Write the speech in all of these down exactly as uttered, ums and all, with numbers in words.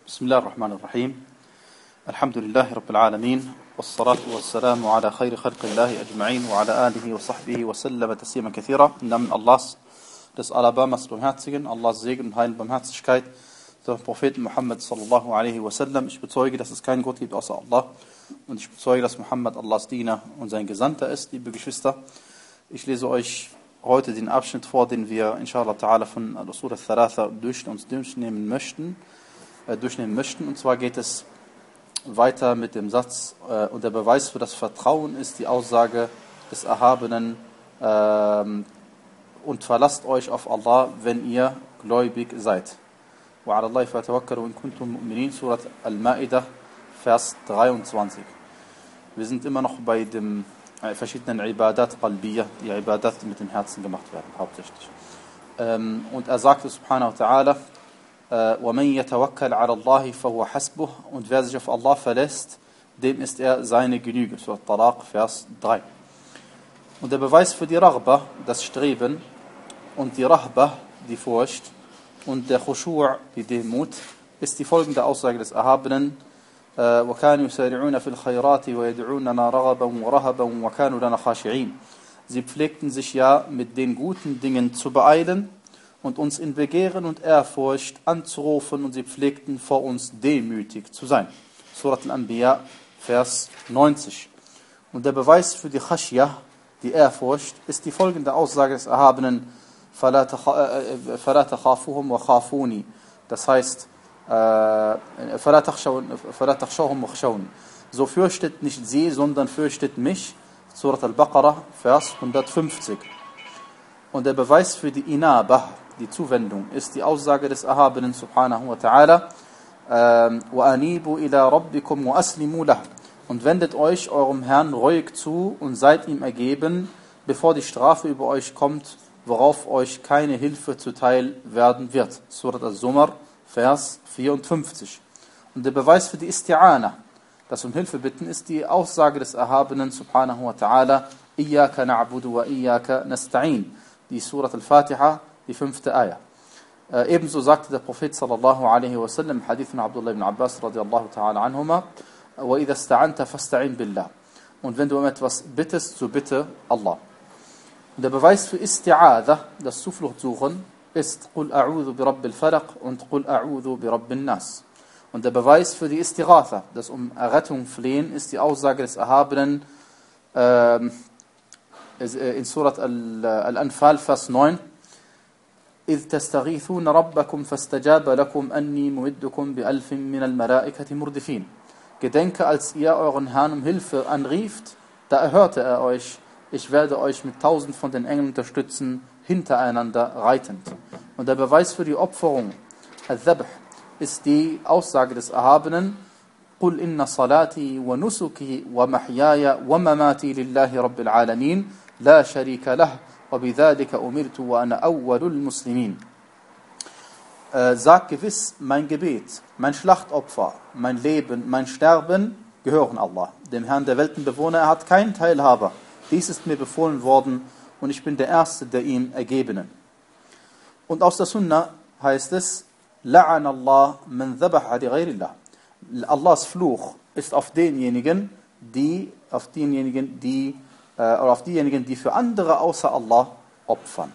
بسم الله الرحمن الرحيم الحمد لله رب العالمين والصلاة والسلام على خير خلق الله أجمعين وعلى آله وصحبه وسلم تسليما كثيرا. Im Namen Allahs, des Alabamas Barmherzigen, Allahs Segen und Heil und Barmherzigkeit, der Propheten Muhammad sallallahu alaihi wasallam. Ich bezeuge, dass es keinen Gott gibt außer Allah, und ich bezeuge, dass Muhammad Allahs Diener und sein Gesandter ist. Liebe Geschwister, ich lese euch heute den Abschnitt vor, den wir inshallah ta'ala von Al-Usul al-Thalatha durch uns durchnehmen möchten. durchnehmen möchten. Und zwar geht es weiter mit dem Satz, äh, und der Beweis für das Vertrauen ist die Aussage des Erhabenen, äh, und verlasst euch auf Allah, wenn ihr gläubig seid. وَعَلَى اللَّهِ فَتَوَكَّلُوا إِن كُنتُم مُؤْمِنِينَ, Surat Al-Ma'idah, Vers dreiundzwanzig. Wir sind immer noch bei den äh, verschiedenen Ibadat Qalbiyah, die Ibadat, die mit dem Herzen gemacht werden, hauptsächlich. Ähm, und er sagte subhanahu wa ta'ala, وَمَنْ يَتَوَكَّلْ عَلَى اللَّهِ فَهُوَ حَسْبُهُ, und wer sich auf Allah verlässt, dem ist er seine Genüge. Surat Talaq, Vers drei. Und der Beweis für die Raghba, das Streben, und die Rahba, die Furcht, und der Khushu', die Demut, ist die folgende Aussage des Erhabenen: وَكَانُوا يُسَارِعُونَ فِي الْخَيْرَاتِ وَيَدْعُونَنَا رَغَبًا وَرَهَبًا وَكَانُوا لَنَا خَاشِعِينَ. Sie pflegten sich ja mit den guten Dingen zu beeilen und uns in Begehren und Ehrfurcht anzurufen, und sie pflegten vor uns demütig zu sein. Surat Al-Anbiya, Vers neunzig. Und der Beweis für die Khashya, die Ehrfurcht, ist die folgende Aussage des Erhabenen: فَلَا تَخَافُوهُمْ وَخَافُونِي. Das heißt, فَلَا تَخْشَوْهُمْ وَخْشَوْنِ. So fürchtet nicht sie, sondern fürchtet mich. Surat Al-Baqarah, Vers hundertfünfzig. Und der Beweis für die Inabah, die Zuwendung, ist die Aussage des Erhabenen subhanahu wa ta'ala: وَأَنِيبُوا إِلَىٰ رَبِّكُمْ وَأَسْلِمُوا لَهُ. Und wendet euch eurem Herrn ruhig zu und seid ihm ergeben, bevor die Strafe über euch kommt, worauf euch keine Hilfe zuteil werden wird. Surat Al-Zumar, Vers vierundfünfzig. Und der Beweis für die Isti'ana, das um Hilfe bitten, ist die Aussage des Erhabenen subhanahu wa ta'ala: إِيَّاكَ نَعْبُدُ وَإِيَّاكَ نَسْتَعِينَ. Die Surat Al-Fatiha, die fünfte Ayah. Äh, ebenso sagte der Prophet sallallahu alaihi wasallam im Hadith von Abdullah ibn Abbas radiyallahu ta'ala anhuma: وَإِذَا اسْتَعَنْتَ فَاسْتَعِنْ بِاللَّهِ. Und wenn du um etwas bittest, so bitte Allah. Und der Beweis für Isti'adha, das Zufluchtsuchen, ist قُلْ أَعُوذُ بِرَبِّ الْفَلَقِ und قُلْ أَعُوذُ بِرَبِّ النَّاسِ. Und der Beweis für die Istighatha, das um Errettung flehen, ist die Aussage des Erhabenen äh, in Surat Al-Anfal, Vers neun: إِذْ تَسْتَغِيثُونَ رَبَّكُمْ فَاسْتَجَابَ لَكُمْ أَنِّي مُمِدُّكُمْ بِأَلْفٍ مِّنَ الْمَلَائِكَةِ مُرْدِفِينَ. Gedenke, als ihr euren Herrn um Hilfe anrieft, da erhörte er euch: Ich werde euch mit tausend von den Engeln unterstützen, hintereinander reitend. Und der Beweis für die Opferung, Al-Dhabh, ist die Aussage des Erhabenen: قُلْ إِنَّ صَلَاتِي وَنُسُكِي وَمَحْيَايَ وَمَمَاتِي لِلَّهِ رَبِّ الْعَالَمِينَ لَا شَرِيكَ لَهُ وَبِذَلِكَ أُمِرْتُ وَأَنَا أَوَّلُ الْمُسْلِمِينَ. Äh, sag gewiss, mein Gebet, mein Schlachtopfer, mein Leben, mein Sterben gehören Allah, dem Herrn der Weltenbewohner. Er hat keinen Teilhaber. Dies ist mir befohlen worden, und ich bin der Erste der ihm Ergebenen. Und aus der Sunna heißt es: لَعَنَ اللَّهُ مَنْ ذَبَحَ لِغَيْرِ اللَّهِ. Allahs Fluch ist auf denjenigen, die auf denjenigen, die äh, oder auf diejenigen, die für andere außer Allah opfern.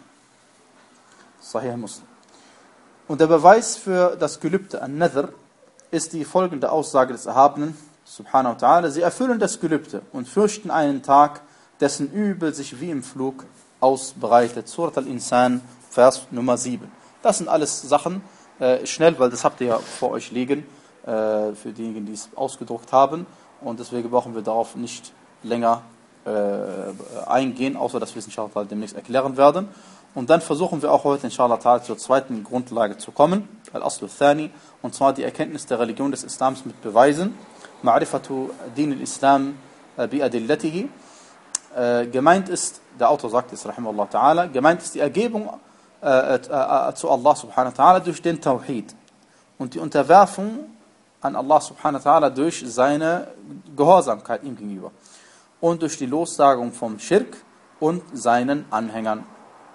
Sahih Muslim. Und der Beweis für das Gelübde, An-Nadhr, ist die folgende Aussage des Erhabenen subhanahu wa ta'ala: Sie erfüllen das Gelübde und fürchten einen Tag, dessen Übel sich wie im Flug ausbreitet. Surat Al-Insan, Vers Nummer sieben. Das sind alles Sachen, äh, schnell, weil das habt ihr ja vor euch liegen, äh, für diejenigen, die es ausgedruckt haben. Und deswegen brauchen wir darauf nicht länger äh, eingehen, außer dass wir es inshallah demnächst erklären werden. Und dann versuchen wir auch heute inshallah zur zweiten Grundlage zu kommen, Al-Aslu Thani, und zwar die Erkenntnis der Religion des Islams mit Beweisen. Ma'rifatu Din al-Islam bi-adillatihi. Äh, gemeint ist, der Autor sagt es, rahimahullah ta'ala, gemeint ist die Ergebung äh, äh, zu Allah subhanahu wa ta'ala durch den Tawhid und die Unterwerfung an Allah subhanahu wa ta'ala durch seine Gehorsamkeit ihm gegenüber und durch die Lossagung vom Schirk und seinen Anhängern.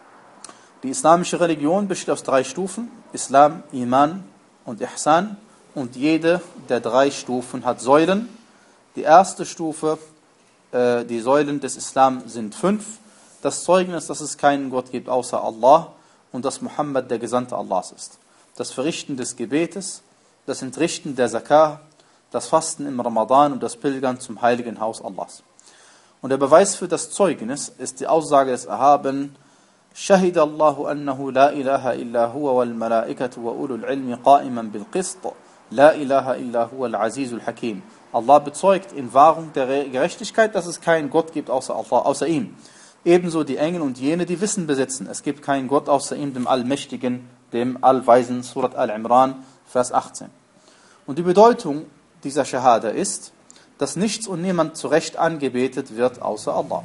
Die islamische Religion besteht aus drei Stufen: Islam, Iman und Ihsan. und jede der drei Stufen hat Säulen. Die erste Stufe, äh, die Säulen des Islam sind fünf. Das Zeugnis, dass es keinen Gott gibt außer Allah und dass Muhammad der Gesandte Allahs ist. Das Verrichten des Gebetes, das Entrichten der Zakah, das Fasten im Ramadan und das Pilgern zum heiligen Haus Allahs. Und der Beweis für das Zeugnis ist die Aussage des Erhabenen: شهد الله أنه لا إله إلا هو والملائكة وأولو العلم قائما بالقسط لا إله إلا هو العزيز الحكيم. Allah bezeugt in Wahrung der Gerechtigkeit, dass es keinen Gott gibt außer Allah, außer ihm. Ebenso die Engel und jene, die Wissen besitzen. Es gibt keinen Gott außer ihm, dem Allmächtigen, dem Allweisen. Surat Al-Imran, Vers achtzehn. Und die Bedeutung dieser Shahada ist, dass nichts und niemand zu Recht angebetet wird außer Allah.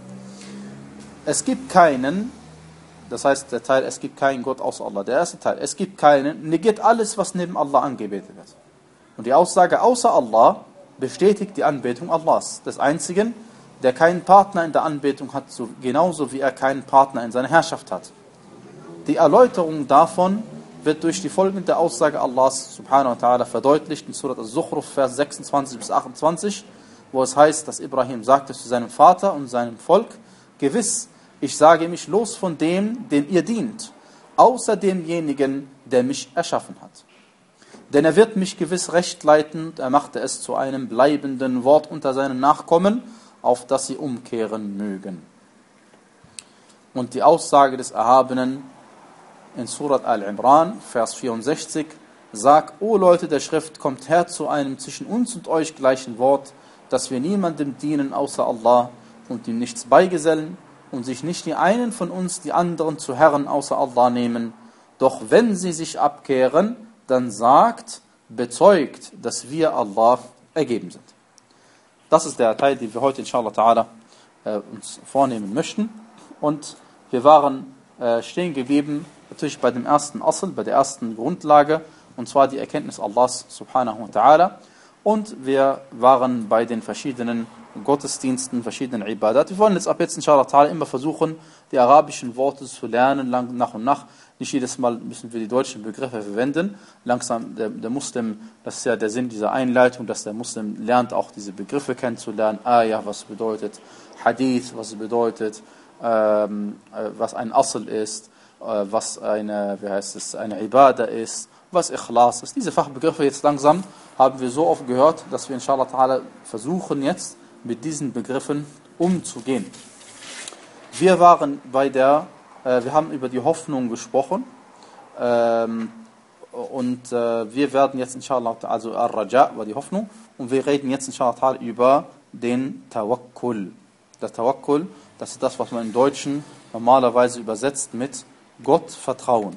Es gibt keinen, das heißt der Teil, es gibt keinen Gott außer Allah. Der erste Teil, es gibt keinen, negiert alles, was neben Allah angebetet wird. Und die Aussage außer Allah bestätigt die Anbetung Allahs, des Einzigen, der keinen Partner in der Anbetung hat, so genauso wie er keinen Partner in seiner Herrschaft hat. Die Erläuterung davon wird durch die folgende Aussage Allahs subhanahu wa ta'ala verdeutlicht in Surat Al-Zukhruf, Vers sechsundzwanzig bis achtundzwanzig, wo es heißt, dass Ibrahim sagte zu seinem Vater und seinem Volk: Gewiss, ich sage mich los von dem, dem ihr dient, außer demjenigen, der mich erschaffen hat. Denn er wird mich gewiss recht leiten, er machte es zu einem bleibenden Wort unter seinen Nachkommen, auf das sie umkehren mögen. Und die Aussage des Erhabenen in Surat Al-Imran, Vers vierundsechzig, sagt: O Leute der Schrift, kommt her zu einem zwischen uns und euch gleichen Wort, dass wir niemandem dienen außer Allah und ihm nichts beigesellen und sich nicht die einen von uns die anderen zu Herren außer Allah nehmen. Doch wenn sie sich abkehren, dann sagt, bezeugt, dass wir Allah ergeben sind. Das ist der Teil, den wir heute inshallah ta'ala äh, uns vornehmen möchten. Und wir waren äh, stehen geblieben, natürlich bei dem ersten Asl, bei der ersten Grundlage, und zwar die Erkenntnis Allahs subhanahu wa ta'ala. Und wir waren bei den verschiedenen Gottesdiensten, verschiedenen Ibadat. Wir wollen jetzt ab jetzt inshallah ta'ala immer versuchen, die arabischen Worte zu lernen, lang, nach und nach. Nicht jedes Mal müssen wir die deutschen Begriffe verwenden. Langsam, der, der Muslim, das ist ja der Sinn dieser Einleitung, dass der Muslim lernt, auch diese Begriffe kennenzulernen. Ayah, was bedeutet, Hadith, was bedeutet, ähm, was ein Asl ist, äh, was eine, wie heißt es, eine Ibadah ist, was Ikhlas ist. Diese Fachbegriffe jetzt langsam haben wir so oft gehört, dass wir inshallah ta'ala versuchen jetzt mit diesen Begriffen umzugehen. Wir waren bei der Wir haben über die Hoffnung gesprochen ähm, und äh, wir werden jetzt inshallah, also Ar-Raja war die Hoffnung, und wir reden jetzt inshallah über den Tawakkul. Der Tawakkul, das ist das, was man im Deutschen normalerweise übersetzt mit Gottvertrauen.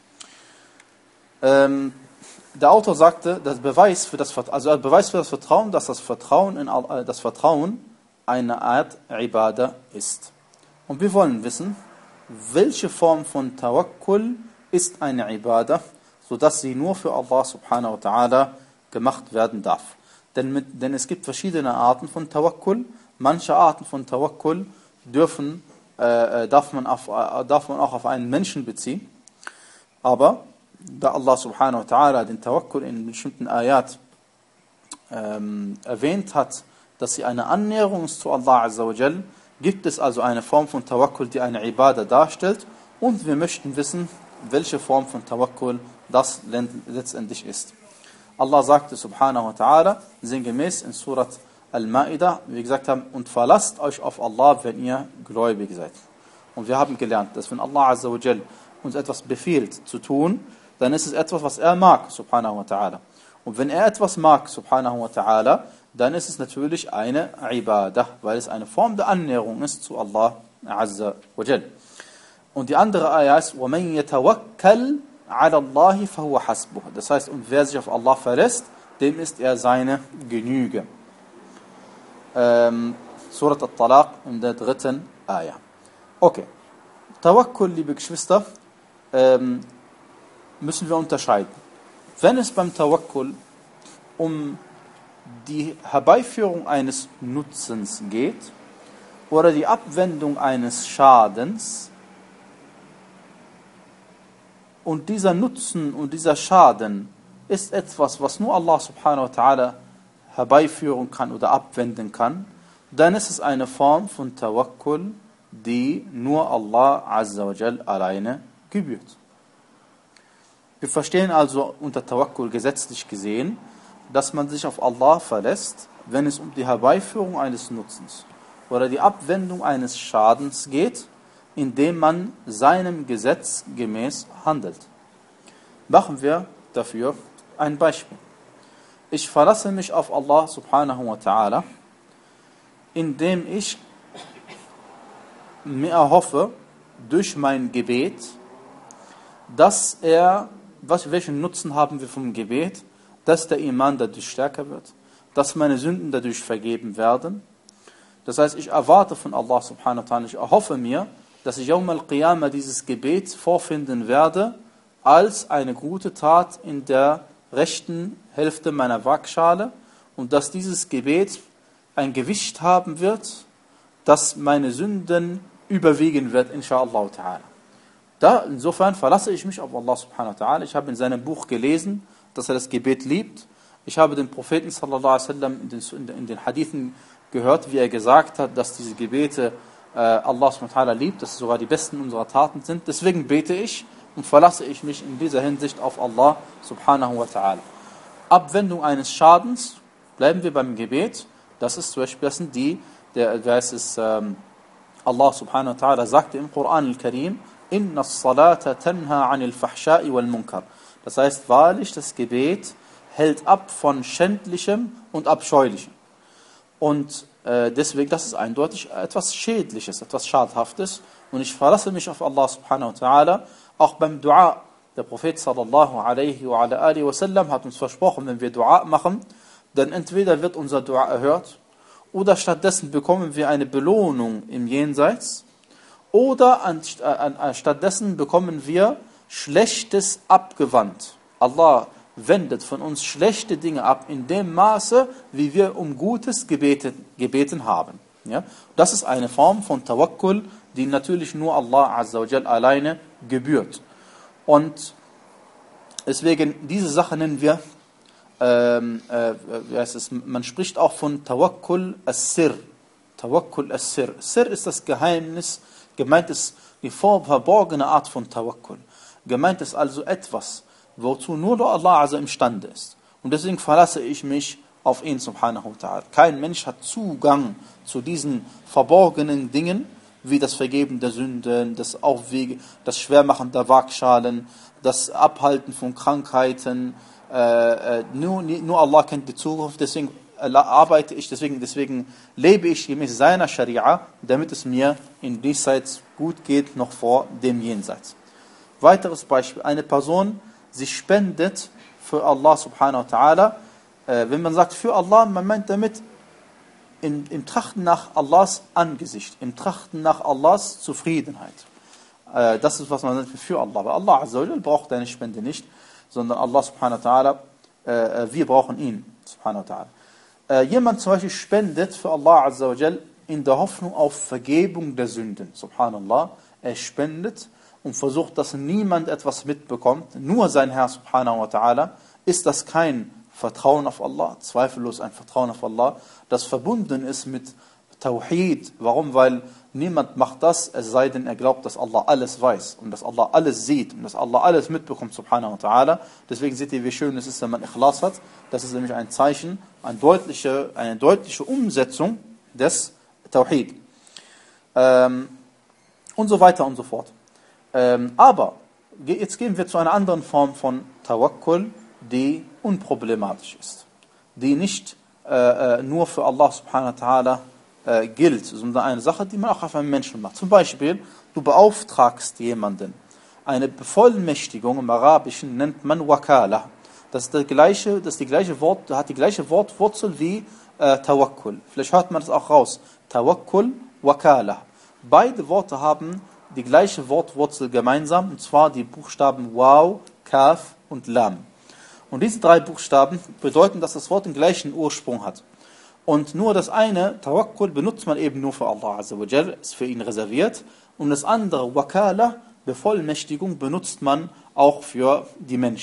Ähm, der Autor sagte, das Beweis für das, also der Beweis für das Vertrauen, dass das Vertrauen, in, äh, das Vertrauen eine Art Ibadah ist. Und wir wollen wissen, welche Form von Tawakkul ist eine Ibadah, sodass sie nur für Allah subhanahu wa ta'ala gemacht werden darf. Denn, mit, denn es gibt verschiedene Arten von Tawakkul. Manche Arten von Tawakkul dürfen, äh, darf, man auf, äh, darf man auch auf einen Menschen beziehen. Aber da Allah subhanahu wa ta'ala den Tawakkul in bestimmten Ayat ähm, erwähnt hat, dass sie eine Annäherung ist zu Allah azza wa jal, gibt es also eine Form von Tawakkul, die eine Ibadah darstellt, und wir möchten wissen, welche Form von Tawakkul das letztendlich ist. Allah sagte subhanahu wa ta'ala, sinngemäß in Surat Al-Ma'idah, wie wir gesagt haben, und verlasst euch auf Allah, wenn ihr gläubig seid. Und wir haben gelernt, dass wenn Allah azza wa jal uns etwas befiehlt zu tun, dann ist es etwas, was er mag, subhanahu wa ta'ala. Und wenn er etwas mag, subhanahu wa ta'ala, dann ist es natürlich eine Ibadah, weil es eine Form der Annäherung ist zu Allah azza wa jal. Und die andere Ayah ist, وَمَنْ يَتَوَكَّلْ عَلَى اللَّهِ فَهُوَ حَسْبُهُ. Das heißt, und wer sich auf Allah verlässt, dem ist er seine Genüge. Ähm, Surat Al-Talaq in der dritten Ayah. Okay. Tawakkul, liebe Geschwister, ähm, müssen wir unterscheiden. Wenn es beim Tawakkul um die Herbeiführung eines Nutzens geht oder die Abwendung eines Schadens, und dieser Nutzen und dieser Schaden ist etwas, was nur Allah subhanahu wa ta'ala herbeiführen kann oder abwenden kann, dann ist es eine Form von Tawakkul, die nur Allah azza wa jal alleine gebührt. Wir verstehen also unter Tawakkul gesetzlich gesehen, dass man sich auf Allah verlässt, wenn es um die Herbeiführung eines Nutzens oder die Abwendung eines Schadens geht, indem man seinem Gesetz gemäß handelt. Machen wir dafür ein Beispiel. Ich verlasse mich auf Allah subhanahu wa ta'ala, indem ich mir erhoffe, durch mein Gebet, dass er, was, welchen Nutzen haben wir vom Gebet, dass der Iman dadurch stärker wird, dass meine Sünden dadurch vergeben werden. Das heißt, ich erwarte von Allah subhanahu wa ta'ala, ich erhoffe mir, dass ich Yawm al-Qiyamah dieses Gebet vorfinden werde, als eine gute Tat in der rechten Hälfte meiner Waagschale und dass dieses Gebet ein Gewicht haben wird, dass meine Sünden überwiegen wird, inshallah ta'ala. Da, insofern verlasse ich mich auf Allah subhanahu wa ta'ala. Ich habe in seinem Buch gelesen, dass er das Gebet liebt. Ich habe den Propheten sallallahu alaihi wasallam in den, in den Hadithen gehört, wie er gesagt hat, dass diese Gebete äh, Allah subhanahu wa ta'ala liebt, dass es sogar die besten unserer Taten sind. Deswegen bete ich und verlasse ich mich in dieser Hinsicht auf Allah subhanahu wa ta'ala. Abwendung eines Schadens, bleiben wir beim Gebet. Das ist zum Beispiel, das sind die, der, wer ist es, ähm, Allah subhanahu wa ta'ala sagte im Koran al-Karim, Inna as-salata tanha anil fahsha'i wal munkar. Das heißt, wahrlich, das Gebet hält ab von Schändlichem und Abscheulichem. Und äh, deswegen, das ist eindeutig etwas Schädliches, etwas Schadhaftes. Und ich verlasse mich auf Allah subhanahu wa ta'ala, auch beim Dua. Der Prophet sallallahu alaihi wa ala alihi wa sallam hat uns versprochen, wenn wir Dua machen, dann entweder wird unser Dua erhört, oder stattdessen bekommen wir eine Belohnung im Jenseits, oder an, an, an, stattdessen bekommen wir Schlechtes abgewandt. Allah wendet von uns schlechte Dinge ab in dem Maße, wie wir um Gutes gebeten, gebeten haben. Ja? Das ist eine Form von Tawakkul, die natürlich nur Allah azza wa jal alleine gebührt. Und deswegen, diese Sache nennen wir, ähm, äh, wie heißt es, man spricht auch von Tawakkul as-Sir. Tawakkul as-Sir. Sir ist das Geheimnis, gemeint ist die verborgene Art von Tawakkul. Gemeint ist also etwas, wozu nur Allah also imstande ist. Und deswegen verlasse ich mich auf ihn subhanahu wa ta'ala. Kein Mensch hat Zugang zu diesen verborgenen Dingen, wie das Vergeben der Sünden, das Aufwiegen, das Schwermachen der Waagschalen, das Abhalten von Krankheiten. Äh, nur, nur Allah kennt die Zukunft, deswegen arbeite ich, deswegen, deswegen lebe ich gemäß seiner Scharia, damit es mir in diesseits gut geht, noch vor dem Jenseits. Weiteres Beispiel, eine Person, sie spendet für Allah subhanahu wa ta'ala. Äh, wenn man sagt für Allah, man meint damit im, im Trachten nach Allahs Angesicht, im Trachten nach Allahs Zufriedenheit. Äh, das ist, was man nennt für Allah. Weil Allah azza wa jal braucht deine Spende nicht, sondern Allah subhanahu wa ta'ala, äh, wir brauchen ihn subhanahu wa ta'ala. Äh, jemand zum Beispiel spendet für Allah azza wa jal in der Hoffnung auf Vergebung der Sünden. Subhanallah, er spendet und versucht, dass niemand etwas mitbekommt, nur sein Herr subhanahu wa ta'ala, ist das kein Vertrauen auf Allah, zweifellos ein Vertrauen auf Allah, das verbunden ist mit Tawhid. Warum? Weil niemand macht das, es sei denn, er glaubt, dass Allah alles weiß und dass Allah alles sieht und dass Allah alles mitbekommt, subhanahu wa ta'ala. Deswegen seht ihr, wie schön es ist, wenn man Ikhlas hat. Das ist nämlich ein Zeichen, eine deutliche, eine deutliche Umsetzung des Tawhid. Ähm, und so weiter und so fort. Ähm, aber jetzt gehen wir zu einer anderen Form von Tawakkul, die unproblematisch ist, die nicht äh, nur für Allah subhanahu wa ta'ala äh, gilt, sondern eine Sache, die man auch auf einen Menschen macht. Zum Beispiel, du beauftragst jemanden. Eine Bevollmächtigung im Arabischen nennt man Wakala. Das ist, das gleiche, das ist die gleiche Wort, hat die gleiche Wortwurzel wie äh, Tawakkul. Vielleicht hört man das auch raus. Tawakkul, Wakala. Beide Worte haben die gleiche Wortwurzel gemeinsam, und zwar die Buchstaben Waw, Kaf und Lam. Und diese drei Buchstaben bedeuten, dass das Wort den gleichen Ursprung hat. Und nur das eine, Tawakkul, benutzt man eben nur für Allah azza wa jal, ist für ihn reserviert. Und das andere, Wakala, Bevollmächtigung, benutzt man auch für die Menschen.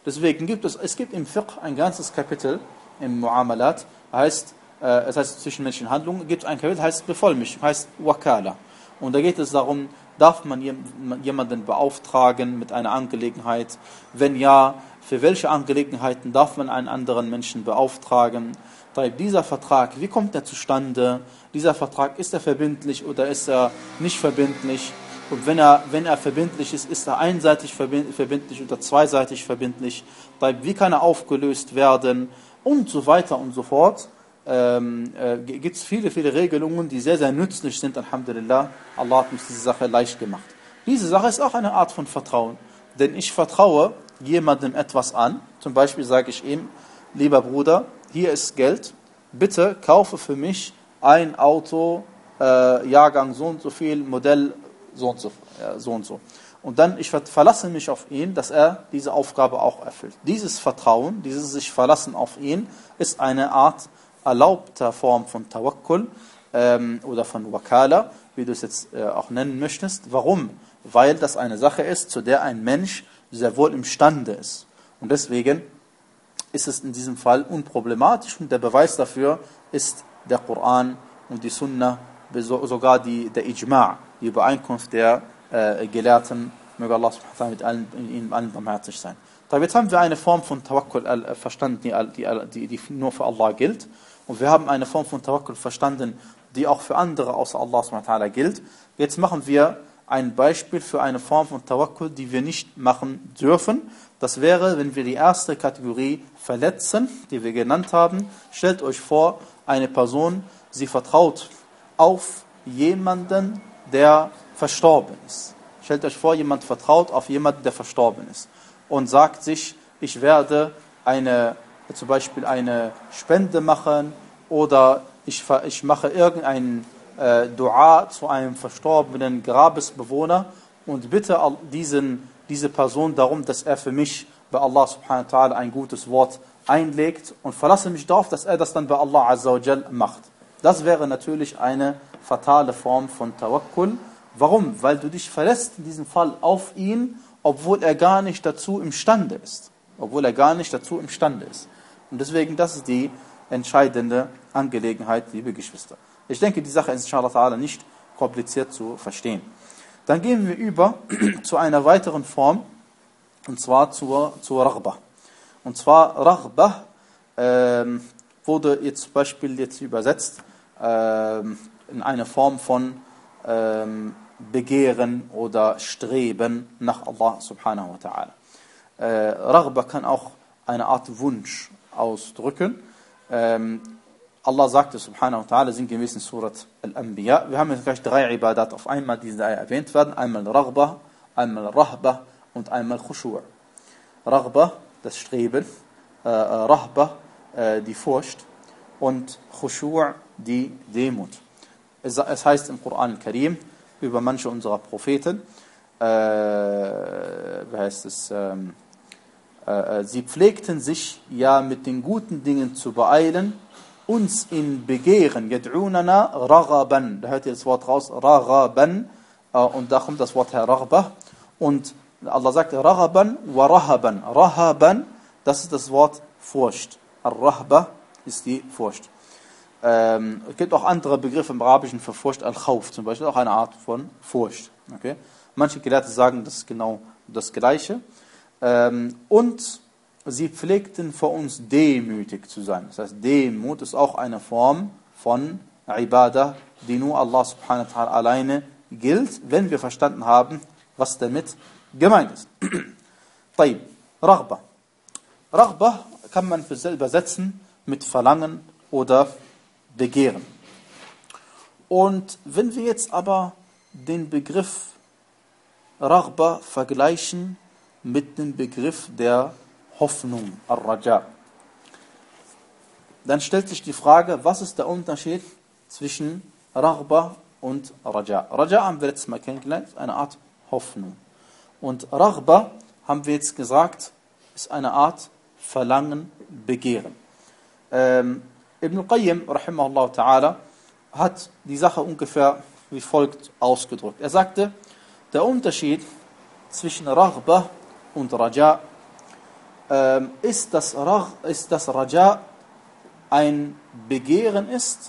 Deswegen gibt es, es gibt im Fiqh ein ganzes Kapitel im Muamalat, heißt, äh, es heißt zwischenmenschlichen Handlungen, gibt es ein Kapitel, heißt Bevollmächtigung, heißt Wakala. Und da geht es darum, darf man jemanden beauftragen mit einer Angelegenheit? Wenn ja, für welche Angelegenheiten darf man einen anderen Menschen beauftragen? Dieser Vertrag, wie kommt er zustande? Dieser Vertrag, ist er verbindlich oder ist er nicht verbindlich? Und wenn er, wenn er verbindlich ist, ist er einseitig verbindlich oder zweiseitig verbindlich? Wie kann er aufgelöst werden? Und so weiter und so fort. Ähm, äh, gibt es viele, viele Regelungen, die sehr, sehr nützlich sind, Alhamdulillah. Allah hat uns diese Sache leicht gemacht. Diese Sache ist auch eine Art von Vertrauen. Denn ich vertraue jemandem etwas an. Zum Beispiel sage ich ihm, lieber Bruder, hier ist Geld, bitte kaufe für mich ein Auto, äh, Jahrgang so und so viel, Modell so und so, äh, so und so. Und dann, ich verlasse mich auf ihn, dass er diese Aufgabe auch erfüllt. Dieses Vertrauen, dieses sich verlassen auf ihn, ist eine Art erlaubter Form von Tawakkul ähm, oder von Wakala, wie du es jetzt äh, auch nennen möchtest. Warum? Weil das eine Sache ist, zu der ein Mensch sehr wohl imstande ist. Und deswegen ist es in diesem Fall unproblematisch und der Beweis dafür ist der Koran und die Sunna, sogar die, der Ijma', die Übereinkunft der äh, Gelehrten. Möge Allah subhanahu wa ta'ala mit allen, ihnen allen barmherzig sein. Da jetzt haben wir eine Form von Tawakkul äh, verstanden, die, die, die nur für Allah gilt. Und wir haben eine Form von Tawakkul verstanden, die auch für andere außer Allah subhanahu wa ta'ala gilt. Jetzt machen wir ein Beispiel für eine Form von Tawakkul, die wir nicht machen dürfen. Das wäre, wenn wir die erste Kategorie verletzen, die wir genannt haben. Stellt euch vor, eine Person, sie vertraut auf jemanden, der verstorben ist. Stellt euch vor, jemand vertraut auf jemanden, der verstorben ist. Und sagt sich, ich werde eine, zum Beispiel eine Spende machen oder ich, ich mache irgendein äh, Dua zu einem verstorbenen Grabesbewohner und bitte diesen, diese Person darum, dass er für mich bei Allah subhanahu wa ta'ala ein gutes Wort einlegt und verlasse mich darauf, dass er das dann bei Allah azza wa jal macht. Das wäre natürlich eine fatale Form von Tawakkul. Warum? Weil du dich verlässt in diesem Fall auf ihn, obwohl er gar nicht dazu imstande ist. Obwohl er gar nicht dazu imstande ist. Und deswegen, das ist die entscheidende Angelegenheit, liebe Geschwister. Ich denke, die Sache ist inshallah ta'ala nicht kompliziert zu verstehen. Dann gehen wir über zu einer weiteren Form, und zwar zur, zur Raghbah. Und zwar Raghbah ähm, wurde jetzt zum Beispiel jetzt übersetzt ähm, in eine Form von ähm, Begehren oder Streben nach Allah subhanahu wa ta'ala. Äh, Raghbah kann auch eine Art Wunsch ausdrücken. Ähm, Allah sagte subhanahu wa ta'ala sinngemäß in Surat Al-Anbiya. Wir haben jetzt gleich drei Ibadat auf einmal, die da erwähnt werden. Einmal Raghbah, einmal Rahbah und einmal Khushu'. Raghbah, das Streben, äh, Rahbah, äh, die Furcht und Khushu', die Demut. Es, es heißt im Koran al-Karim über manche unserer Propheten, äh, wie heißt es, ähm, äh, sie pflegten sich ja mit den guten Dingen zu beeilen, uns in Begehren, yad'unana raghaban, da hört ihr das Wort raus, raghaban, äh, und da kommt das Wort her, Raghbah, und Allah sagt raghaban wa rahaban, rahaban, das ist das Wort Furcht, ar-rahbah ist die Furcht. Ähm, es gibt auch andere Begriffe im Arabischen für Furcht, Al-Khawf zum Beispiel, auch eine Art von Furcht. Okay? Manche Gelehrte sagen, das ist genau das Gleiche. Ähm, und sie pflegten vor uns demütig zu sein. Das heißt, Demut ist auch eine Form von Ibadah, die nur Allah subhanahu wa ta'ala alleine gilt, wenn wir verstanden haben, was damit gemeint ist. Taib, Raghbah. Raghbah kann man übersetzen mit Verlangen oder Begehren. Und wenn wir jetzt aber den Begriff Raghbah vergleichen mit dem Begriff der Hoffnung, Ar-Raja, dann stellt sich die Frage, was ist der Unterschied zwischen Raghbah und Raja? Raja haben wir letztes Mal kennengelernt, eine Art Hoffnung. Und Raghbah, haben wir jetzt gesagt, ist eine Art Verlangen, Begehren. Ähm, Ibn al-Qayyim, rahimahullah ta'ala, hat die Sache ungefähr wie folgt ausgedrückt. Er sagte, der Unterschied zwischen Raghbah und Raja ähm, ist, dass, ist, dass Raja ein Begehren ist.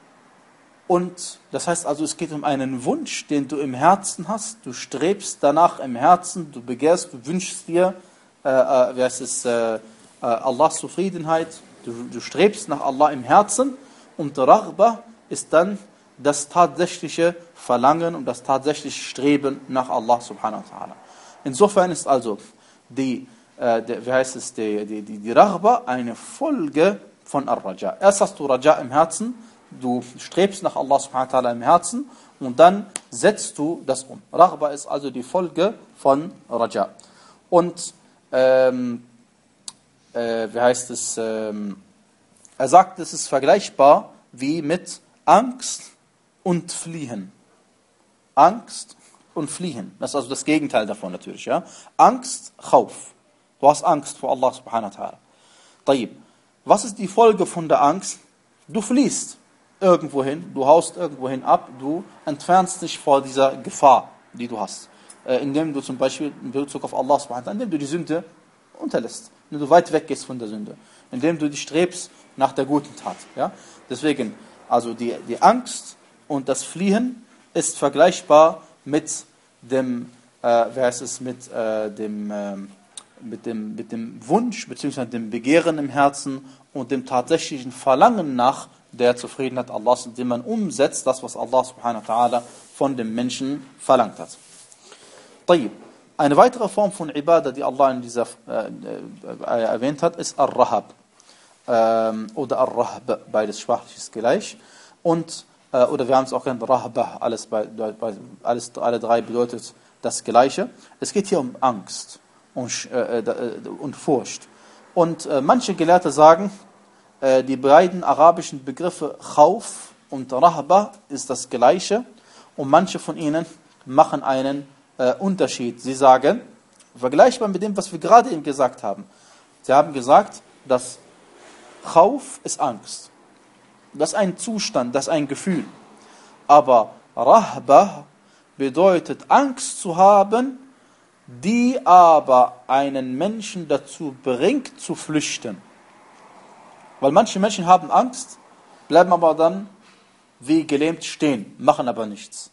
Und das heißt also, es geht um einen Wunsch, den du im Herzen hast. Du strebst danach im Herzen, du begehrst, du wünschst dir, äh, äh, wie heißt es, äh, äh, Allahs Zufriedenheit. Du, du strebst nach Allah im Herzen. Und Raghba ist dann das tatsächliche Verlangen und das tatsächliche Streben nach Allah subhanahu wa ta'ala. Insofern ist also die, äh, die wie heißt es, die, die, die, die Raghba eine Folge von Ar-Raja. Erst hast du Raja im Herzen, du strebst nach Allah subhanahu wa ta'ala im Herzen und dann setzt du das um. Raghba ist also die Folge von Raja. Und ähm, äh, wie heißt es, ähm, er sagt, es ist vergleichbar wie mit Angst und Fliehen. Angst und Fliehen. Das ist also das Gegenteil davon natürlich. Ja? Angst, Khauf. Du hast Angst vor Allah subhanahu wa ta'ala. Tayyib. Was ist die Folge von der Angst? Du fliehst irgendwo hin, du haust irgendwo hin ab, du entfernst dich vor dieser Gefahr, die du hast. Äh, indem du zum Beispiel in Bezug auf Allah subhanahu wa ta'ala, indem du die Sünde unterlässt, indem du weit weggehst von der Sünde, indem du dich strebst nach der guten Tat. Ja? Deswegen, also die, die Angst und das Fliehen ist vergleichbar mit dem, äh, wie heißt es, mit, äh, dem, äh, mit, dem, mit dem Wunsch bzw. dem Begehren im Herzen und dem tatsächlichen Verlangen nach der Zufriedenheit Allahs, indem man umsetzt, das, was Allah subhanahu wa ta'ala von dem Menschen verlangt hat. Tayyib. Eine weitere Form von Ibadah, die Allah in dieser äh, äh, erwähnt hat, ist Ar-Rahab ähm, oder Ar-Rahb, beides sprachlich ist gleich. Und, äh, oder wir haben es auch genannt, Rahbah, alles, bei, bei, alles, alle drei bedeutet das Gleiche. Es geht hier um Angst und, äh, und Furcht. Und äh, manche Gelehrte sagen, äh, die beiden arabischen Begriffe Khauf und Rahbah ist das Gleiche. Und manche von ihnen machen einen äh, Unterschied. Sie sagen, vergleichbar mit dem, was wir gerade eben gesagt haben. Sie haben gesagt, dass Khauf ist Angst. Das ist ein Zustand, das ist ein Gefühl. Aber Rahbah bedeutet Angst zu haben, die aber einen Menschen dazu bringt, zu flüchten. Weil manche Menschen haben Angst, bleiben aber dann wie gelähmt stehen, machen aber nichts.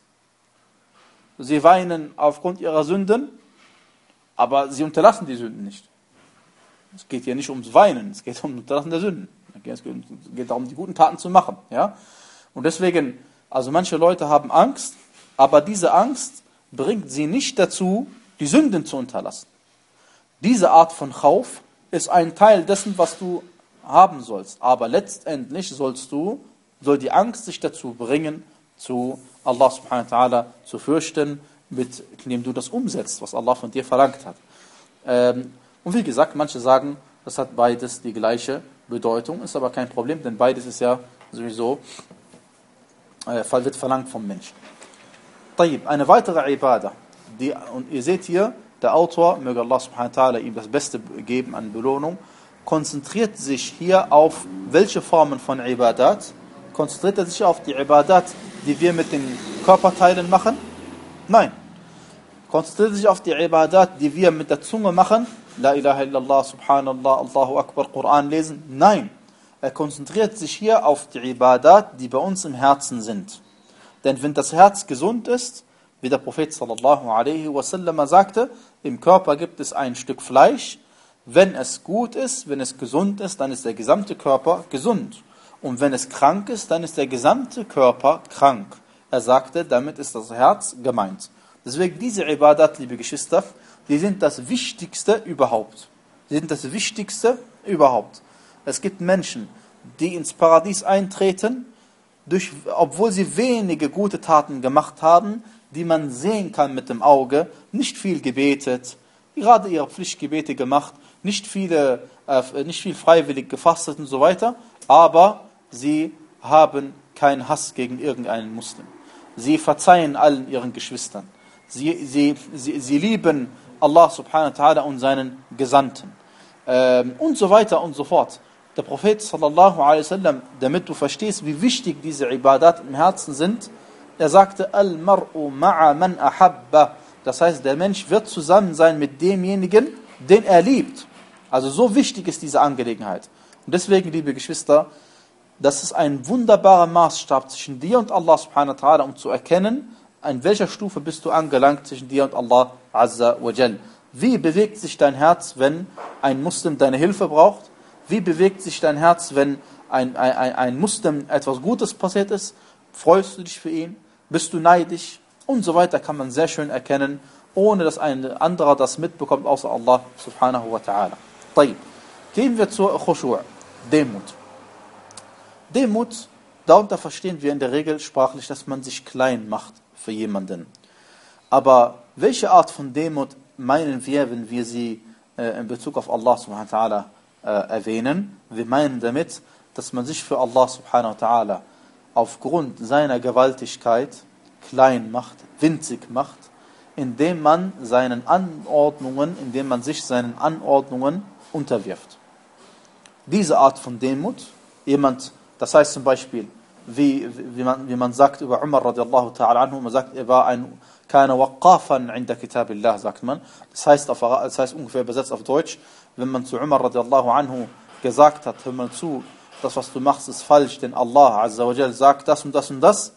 Sie weinen aufgrund ihrer Sünden, aber sie unterlassen die Sünden nicht. Es geht hier nicht ums Weinen, es geht um das Unterlassen der Sünden. Es geht darum, die guten Taten zu machen. Ja? Und deswegen, also manche Leute haben Angst, aber diese Angst bringt sie nicht dazu, die Sünden zu unterlassen. Diese Art von Khauf ist ein Teil dessen, was du haben sollst. Aber letztendlich sollst du, soll die Angst dich dazu bringen, zu Allah subhanahu wa ta'ala zu fürchten, mit, indem du das umsetzt, was Allah von dir verlangt hat. Ähm, und wie gesagt, manche sagen, das hat beides die gleiche Bedeutung, ist aber kein Problem, denn beides ist ja sowieso, äh, wird verlangt vom Menschen. Tayyib, eine weitere Ibadah, die, und ihr seht hier, der Autor, möge Allah subhanahu wa ta'ala ihm das Beste geben an Belohnung, konzentriert sich hier auf welche Formen von Ibadat? Konzentriert er sich auf die Ibadat, die wir mit den Körperteilen machen? Nein. Konzentriert er sich auf die Ibadat, die wir mit der Zunge machen? La ilaha illallah, subhanallah, Allahu Akbar, Koran lesen? Nein. Er konzentriert sich hier auf die Ibadat, die bei uns im Herzen sind. Denn wenn das Herz gesund ist, wie der Prophet sallallahu alaihi wasallam sagte, im Körper gibt es ein Stück Fleisch. Wenn es gut ist, wenn es gesund ist, dann ist der gesamte Körper gesund. Und wenn es krank ist, dann ist der gesamte Körper krank. Er sagte, damit ist das Herz gemeint. Deswegen diese Ibadat, liebe Geschwister, die sind das Wichtigste überhaupt. Die sind das Wichtigste überhaupt. Es gibt Menschen, die ins Paradies eintreten, durch, obwohl sie wenige gute Taten gemacht haben, die man sehen kann mit dem Auge, nicht viel gebetet, gerade ihre Pflichtgebete gemacht, nicht, viele, äh, nicht viel freiwillig gefastet und so weiter, aber sie haben keinen Hass gegen irgendeinen Muslim. Sie verzeihen allen ihren Geschwistern. Sie, sie, sie, sie lieben Allah subhanahu wa ta'ala und seinen Gesandten. Ähm, und so weiter und so fort. Der Prophet sallallahu alaihi wasallam, damit du verstehst, wie wichtig diese Ibadat im Herzen sind, er sagte, Al-mar'u ma'a man ahabba. Das heißt, der Mensch wird zusammen sein mit demjenigen, den er liebt. Also so wichtig ist diese Angelegenheit. Und deswegen, liebe Geschwister, das ist ein wunderbarer Maßstab zwischen dir und Allah subhanahu wa ta'ala, um zu erkennen, an welcher Stufe bist du angelangt zwischen dir und Allah azza wa jal. Wie bewegt sich dein Herz, wenn ein Muslim deine Hilfe braucht? Wie bewegt sich dein Herz, wenn ein, ein, ein Muslim etwas Gutes passiert ist? Freust du dich für ihn? Bist du neidisch? Und so weiter kann man sehr schön erkennen, ohne dass ein anderer das mitbekommt, außer Allah subhanahu wa ta'ala. طيب. Gehen wir zur Khushu', Demut. Demut, darunter verstehen wir in der Regel sprachlich, dass man sich klein macht für jemanden. Aber welche Art von Demut meinen wir, wenn wir sie äh, in Bezug auf Allah subhanahu wa ta'ala äh, erwähnen? Wir meinen damit, dass man sich für Allah subhanahu wa ta'ala aufgrund seiner Gewaltigkeit klein macht, winzig macht, indem man seinen Anordnungen, indem man sich seinen Anordnungen unterwirft. Diese Art von Demut, jemand, das heißt zum Beispiel, wie, wie, man, wie man sagt über Umar radiallahu ta'ala anhu, man sagt, er war ein kana waqafan inda kitabillah, sagt man. Das heißt, auf, das heißt ungefähr übersetzt auf Deutsch, wenn man zu Umar radiallahu anhu gesagt hat, hör mal zu, das was du machst ist falsch, denn Allah azza wa jal sagt das und das und das,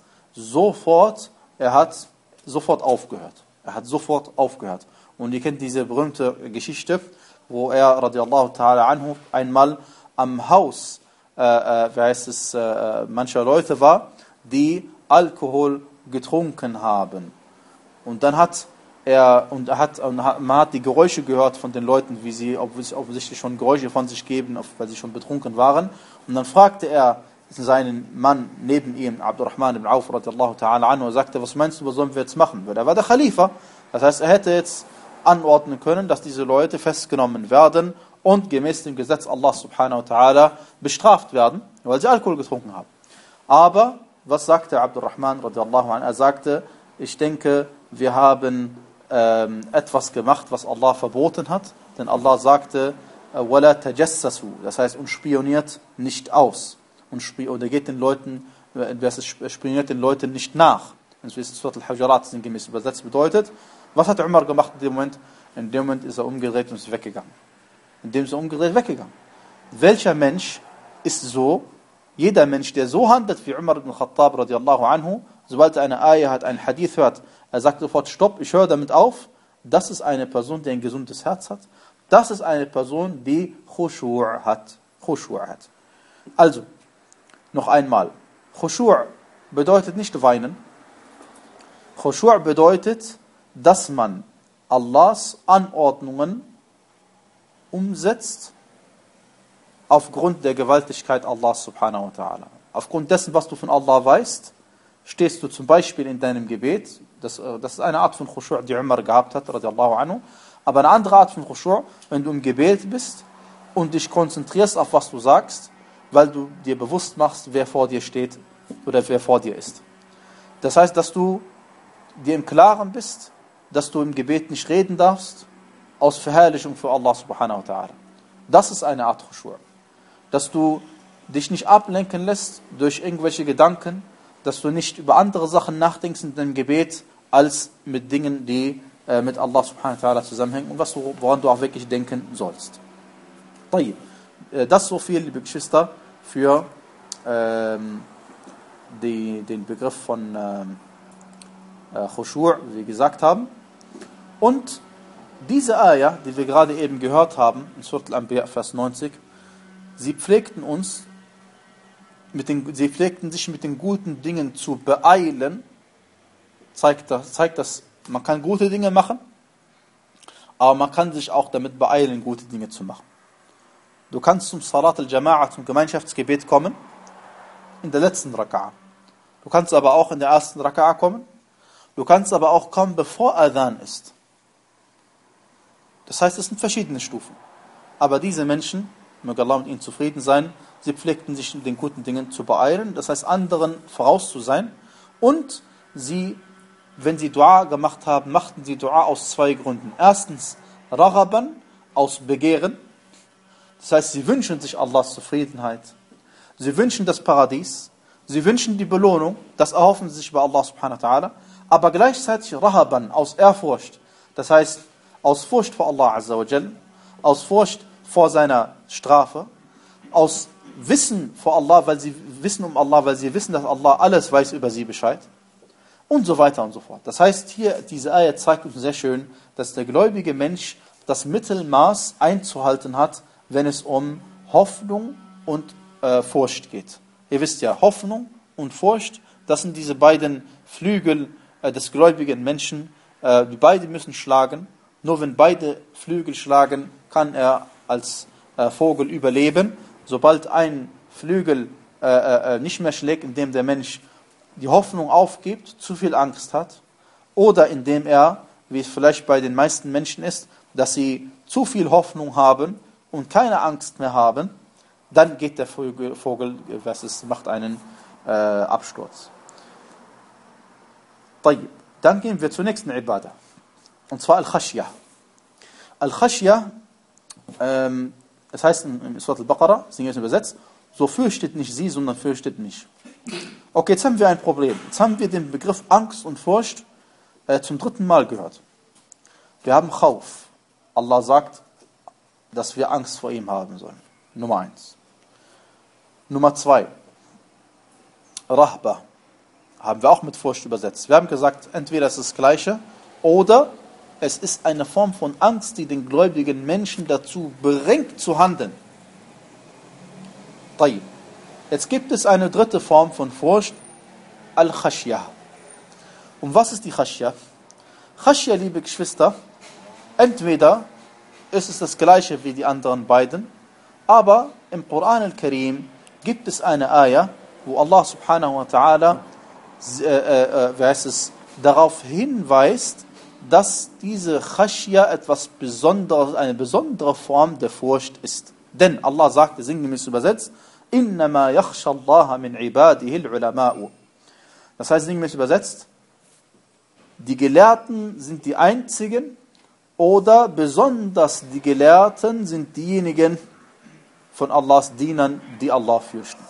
sofort, er hat sofort aufgehört. Er hat sofort aufgehört. Und ihr kennt diese berühmte Geschichte, wo er radiallahu ta'ala anhu einmal am Haus, äh, äh, wie heißt es, äh, mancher Leute war, die Alkohol getrunken haben. Und dann hat er, und er hat, und man hat die Geräusche gehört von den Leuten, wie sie offensichtlich schon Geräusche von sich geben, weil sie schon betrunken waren. Und dann fragte er seinen Mann neben ihm, Abdurrahman ibn Auf radiallahu ta'ala anhu, und sagte, was meinst du, was sollen wir jetzt machen? Weil er war der Khalifa. Das heißt, er hätte jetzt anordnen können, dass diese Leute festgenommen werden und gemäß dem Gesetz Allah subhanahu wa ta'ala bestraft werden, weil sie Alkohol getrunken haben. Aber, was sagte Abdurrahman radiallahu anhu? Er sagte, ich denke, wir haben ähm, etwas gemacht, was Allah verboten hat, denn Allah sagte, وَلَا تَجَسَّسُوا, das heißt, und spioniert nicht aus. Und spioniert, oder geht den Leuten, spioniert den Leuten nicht nach. Das ist Surat al-Hujurat sinngemäß übersetzt bedeutet. Was hat Umar gemacht in dem Moment? In dem Moment ist er umgedreht und ist weggegangen. In dem ist er umgedreht weggegangen. Welcher Mensch ist so? Jeder Mensch, der so handelt wie Umar ibn Khattab radiallahu anhu, sobald er eine Ayah hat, einen Hadith hört, er sagt sofort, stopp, ich höre damit auf. Das ist eine Person, die ein gesundes Herz hat. Das ist eine Person, die Khushu' hat. Khushu' hat. Also, noch einmal. Khushu' bedeutet nicht weinen. Khushu' bedeutet, dass man Allahs Anordnungen umsetzt aufgrund der Gewaltigkeit Allahs subhanahu wa ta'ala. Aufgrund dessen, was du von Allah weißt, stehst du zum Beispiel in deinem Gebet, das, das ist eine Art von Khushu', die Umar gehabt hat, radiallahu anhu, aber eine andere Art von Khushu', wenn du im Gebet bist und dich konzentrierst auf was du sagst, weil du dir bewusst machst, wer vor dir steht oder wer vor dir ist. Das heißt, dass du dir im Klaren bist, dass du im Gebet nicht reden darfst, aus Verherrlichung für Allah subhanahu wa ta'ala. Das ist eine Art Khushu'. Dass du dich nicht ablenken lässt durch irgendwelche Gedanken, dass du nicht über andere Sachen nachdenkst in deinem Gebet, als mit Dingen, die äh, mit Allah subhanahu wa ta'ala zusammenhängen und was du, woran du auch wirklich denken sollst. طيب. Das so viel, liebe Geschwister, für ähm, die, den Begriff von ähm, äh, Khushu', wie wir gesagt haben. Und diese Ayah, die wir gerade eben gehört haben, in Surat al-Anbiya, Vers neunzig, sie pflegten uns, mit den, sie pflegten sich mit den guten Dingen zu beeilen, zeigt das, zeigt das, man kann gute Dinge machen, aber man kann sich auch damit beeilen, gute Dinge zu machen. Du kannst zum Salat al-Jama'a, zum Gemeinschaftsgebet kommen, in der letzten Raka'a. Du kannst aber auch in der ersten Raka'a kommen. Du kannst aber auch kommen, bevor Adhan ist. Das heißt, es sind verschiedene Stufen. Aber diese Menschen, möge Allah mit ihnen zufrieden sein, sie pflegten sich mit den guten Dingen zu beeilen, das heißt, anderen voraus zu sein. Und sie, wenn sie Dua gemacht haben, machten sie Dua aus zwei Gründen. Erstens, Raghaban, aus Begehren. Das heißt, sie wünschen sich Allahs Zufriedenheit. Sie wünschen das Paradies. Sie wünschen die Belohnung. Das erhoffen sie sich bei Allah subhanahu wa ta'ala. Aber gleichzeitig Rahaban, aus Ehrfurcht. Das heißt, aus Furcht vor Allah azza wa jal, aus Furcht vor seiner Strafe, aus Wissen vor Allah, weil sie wissen um Allah, weil sie wissen, dass Allah alles weiß über sie Bescheid und so weiter und so fort. Das heißt, hier, diese Ayah zeigt uns sehr schön, dass der gläubige Mensch das Mittelmaß einzuhalten hat, wenn es um Hoffnung und äh, Furcht geht. Ihr wisst ja, Hoffnung und Furcht, das sind diese beiden Flügel äh, des gläubigen Menschen. Äh, die beide müssen schlagen. Nur wenn beide Flügel schlagen, kann er als äh, Vogel überleben. Sobald ein Flügel äh, äh, nicht mehr schlägt, indem der Mensch die Hoffnung aufgibt, zu viel Angst hat, oder indem er, wie es vielleicht bei den meisten Menschen ist, dass sie zu viel Hoffnung haben und keine Angst mehr haben, dann geht der Vogel, Vogel was ist, macht einen äh, Absturz. Dann gehen wir zur nächsten Ibadah. Und zwar Al-Khashya. Al-Khashya, ähm, das heißt in Surat Al-Baqarah, das ist jetzt übersetzt, so fürchtet nicht sie, sondern fürchtet mich. Okay, jetzt haben wir ein Problem. Jetzt haben wir den Begriff Angst und Furcht äh, zum dritten Mal gehört. Wir haben Khawf. Allah sagt, dass wir Angst vor ihm haben sollen. Nummer eins. Nummer zwei. Rahba. Haben wir auch mit Furcht übersetzt. Wir haben gesagt, entweder es ist das Gleiche oder es ist eine Form von Angst, die den gläubigen Menschen dazu bringt zu handeln. طيب. Jetzt gibt es eine dritte Form von Furcht, Al-Khashya. Und was ist die Khashya? Khashya, liebe Geschwister, entweder ist es das Gleiche wie die anderen beiden, aber im Koran al-Karim gibt es eine Ayah, wo Allah subhanahu wa ta'ala äh, äh, wer heißt es, darauf hinweist, dass diese Khashya etwas Besonderes, eine besondere Form der Furcht ist. Denn Allah sagte, sinngemäß übersetzt, إِنَّمَا يَخْشَ اللَّهَ مِنْ عِبَادِهِ الْعُلَمَاءُ. Das heißt, sinngemäß übersetzt, die Gelehrten sind die einzigen oder besonders die Gelehrten sind diejenigen von Allahs Dienern, die Allah fürchten.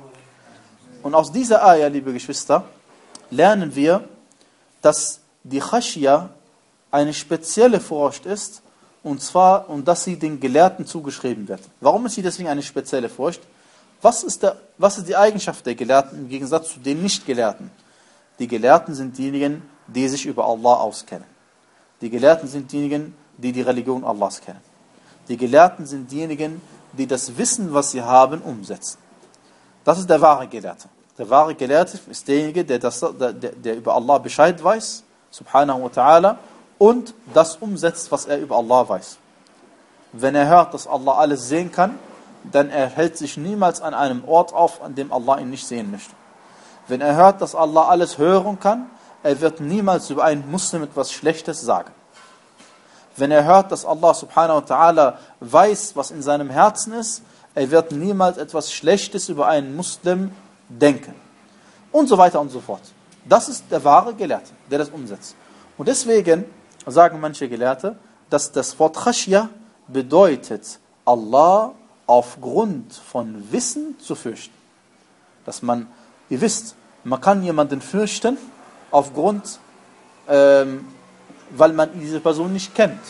Und aus dieser Ayah, liebe Geschwister, lernen wir, dass die Khashya eine spezielle Furcht ist, und zwar, und dass sie den Gelehrten zugeschrieben wird. Warum ist sie deswegen eine spezielle Furcht? Was ist, der, was ist die Eigenschaft der Gelehrten im Gegensatz zu den Nicht-Gelehrten? Die Gelehrten sind diejenigen, die sich über Allah auskennen. Die Gelehrten sind diejenigen, die die Religion Allahs kennen. Die Gelehrten sind diejenigen, die das Wissen, was sie haben, umsetzen. Das ist der wahre Gelehrte. Der wahre Gelehrte ist derjenige, der, das, der, der über Allah Bescheid weiß, subhanahu wa ta'ala, und das umsetzt, was er über Allah weiß. Wenn er hört, dass Allah alles sehen kann, dann er hält sich niemals an einem Ort auf, an dem Allah ihn nicht sehen möchte. Wenn er hört, dass Allah alles hören kann, er wird niemals über einen Muslim etwas Schlechtes sagen. Wenn er hört, dass Allah subhanahu wa ta'ala weiß, was in seinem Herzen ist, er wird niemals etwas Schlechtes über einen Muslim denken. Und so weiter und so fort. Das ist der wahre Gelehrte, der das umsetzt. Und deswegen sagen manche Gelehrte, dass das Wort Khashya bedeutet, Allah aufgrund von Wissen zu fürchten. Dass man, ihr wisst, man kann jemanden fürchten, aufgrund, ähm, weil man diese Person nicht kennt.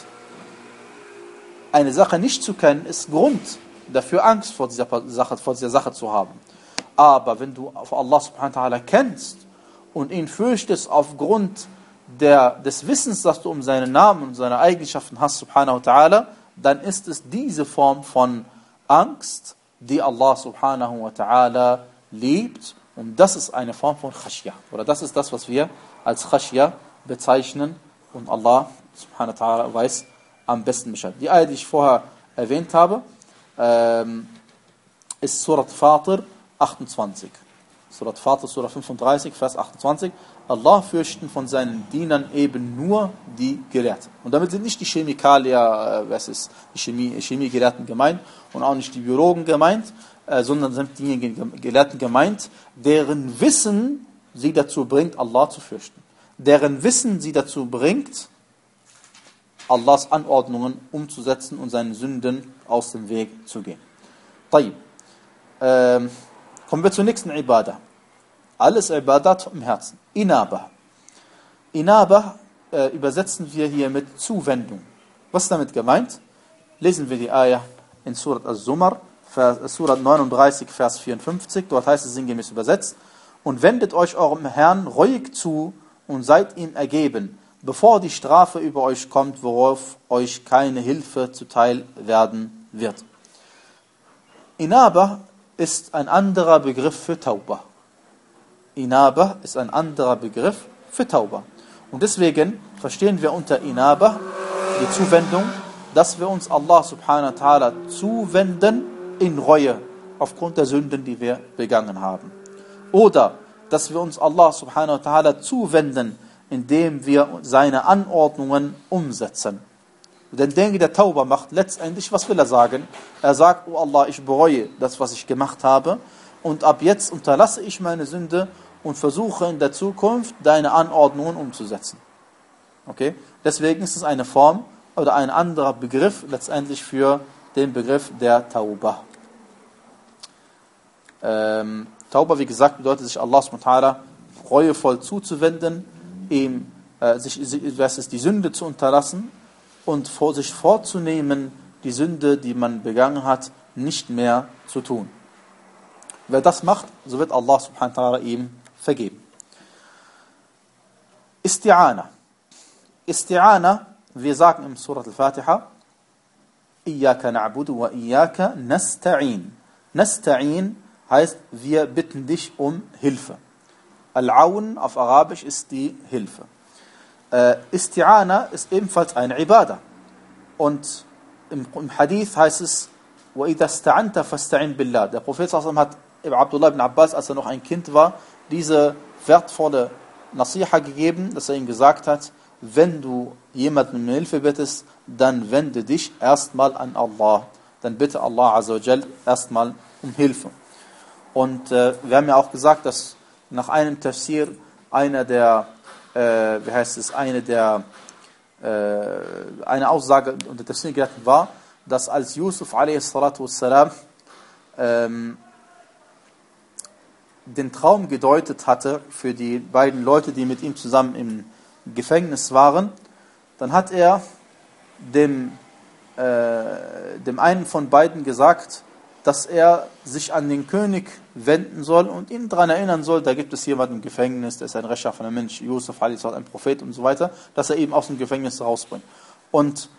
Eine Sache nicht zu kennen, ist Grund dafür, Angst vor dieser Sache, vor dieser Sache zu haben. Aber wenn du auf Allah subhanahu wa ta'ala kennst und ihn fürchtest aufgrund der, des Wissens, das du um seinen Namen und seine Eigenschaften hast, subhanahu wa ta'ala, dann ist es diese Form von Angst, die Allah subhanahu wa ta'ala liebt. Und das ist eine Form von Khashya. Oder das ist das, was wir als Khashya bezeichnen. Und Allah subhanahu wa ta'ala weiß am besten Bescheid. Die Ayah, die ich vorher erwähnt habe, ähm, ist Surat Fatir achtundzwanzig. Surat Fatir, Surah fünfunddreißig, Vers achtundzwanzig. Allah fürchten von seinen Dienern eben nur die Gelehrten. Und damit sind nicht die Chemikalier, äh, was ist, die Chemie, Chemiegelehrten gemeint und auch nicht die Biologen gemeint, äh, sondern sind diejenigen Gelehrten gemeint, deren Wissen sie dazu bringt, Allah zu fürchten. Deren Wissen sie dazu bringt, Allahs Anordnungen umzusetzen und seinen Sünden aus dem Weg zu gehen. طيب. Ähm, kommen wir zur nächsten Ibadah. Alles Ibadat im Herzen. Inaba. Inaba äh, übersetzen wir hier mit Zuwendung. Was ist damit gemeint? Lesen wir die Ayah in Surat Al-Zumar, Surat neununddreißig, Vers vierundfünfzig, dort heißt es sinngemäß übersetzt, und wendet euch eurem Herrn reuig zu und seid ihm ergeben, bevor die Strafe über euch kommt, worauf euch keine Hilfe zuteil werden wird. Inaba ist ein anderer Begriff für Tauba. Inaba ist ein anderer Begriff für Tauba. Und deswegen verstehen wir unter Inaba die Zuwendung, dass wir uns Allah subhanahu wa ta'ala zuwenden in Reue aufgrund der Sünden, die wir begangen haben. Oder dass wir uns Allah subhanahu wa ta'ala zuwenden, indem wir seine Anordnungen umsetzen. Denn derjenige, der Tauba macht, letztendlich, was will er sagen? Er sagt, oh Allah, ich bereue das, was ich gemacht habe, und ab jetzt unterlasse ich meine Sünde und versuche in der Zukunft, deine Anordnungen umzusetzen. Okay? Deswegen ist es eine Form oder ein anderer Begriff letztendlich für den Begriff der Tauba. Ähm, Tauba, wie gesagt, bedeutet sich Allah subhanahu wa ta'ala reuevoll zuzuwenden, ihm äh, sich, das ist die Sünde zu unterlassen und vor sich vorzunehmen, die Sünde, die man begangen hat, nicht mehr zu tun. Wer das macht, so wird Allah subhanahu wa ta'ala ihm vergeben. Isti'ana. Isti'ana, wir sagen im Surat al-Fatiha, Iyaka na'budu wa iyaka nasta'in. Nasta'in heißt, wir bitten dich um Hilfe. Al-Aun auf Arabisch ist die Hilfe. Äh, Isti'ana ist ebenfalls eine Ibadah. Und im, im Hadith heißt es, وَإِذَا اسْتَعَنْتَ فَاسْتَعِنْ بِاللَّهِ. Der Prophet hat Abdullah ibn Abbas, als er noch ein Kind war, diese wertvolle Nasiha gegeben, dass er ihm gesagt hat, wenn du jemanden um Hilfe bittest, dann wende dich erstmal an Allah. Dann bitte Allah Azza wa Jal erstmal um Hilfe. Und äh, wir haben ja auch gesagt, dass nach einem Tafsir einer der, äh, wie heißt es, eine der, äh, eine Aussage unter Tafsir-Gelehrten war, dass als Yusuf a s. ähm, den Traum gedeutet hatte für die beiden Leute, die mit ihm zusammen im Gefängnis waren, dann hat er dem, äh, dem einen von beiden gesagt, dass er sich an den König wenden soll und ihn daran erinnern soll, da gibt es jemanden im Gefängnis, der ist ein rechtschaffener Mensch, Yusuf, ein Prophet und so weiter, dass er eben aus dem Gefängnis rausbringt. Und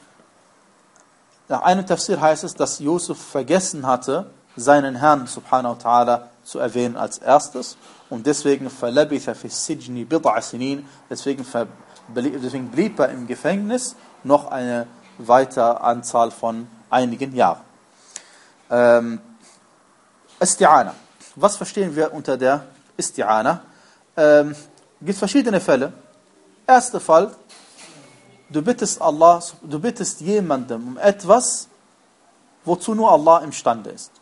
nach einem Tafsir heißt es, dass Yusuf vergessen hatte, seinen Herrn subhanahu wa ta'ala zu erwähnen als erstes und deswegen فَلَبِثَ فِي السِّجْنِ بِضْعَ سِنِينَ deswegen, deswegen blieb er im Gefängnis noch eine weitere Anzahl von einigen Jahren. Ähm, Isti'ana. Was verstehen wir unter der Isti'ana? Ähm, gibt verschiedene Fälle. Erster Fall, du bittest Allah, du bittest jemandem um etwas, wozu nur Allah imstande ist.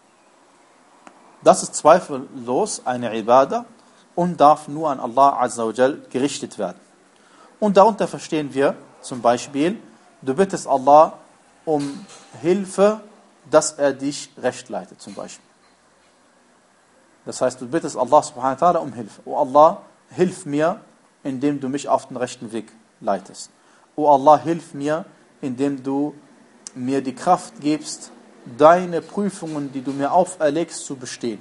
Das ist zweifellos eine Ibadah und darf nur an Allah Azza wa Jal gerichtet werden. Und darunter verstehen wir zum Beispiel, du bittest Allah um Hilfe, dass er dich recht leitet, zum Beispiel. Das heißt, du bittest Allah subhanahu wa ta'ala um Hilfe. O Allah, hilf mir, indem du mich auf den rechten Weg leitest. O Allah, hilf mir, indem du mir die Kraft gibst, deine Prüfungen, die du mir auferlegst, zu bestehen.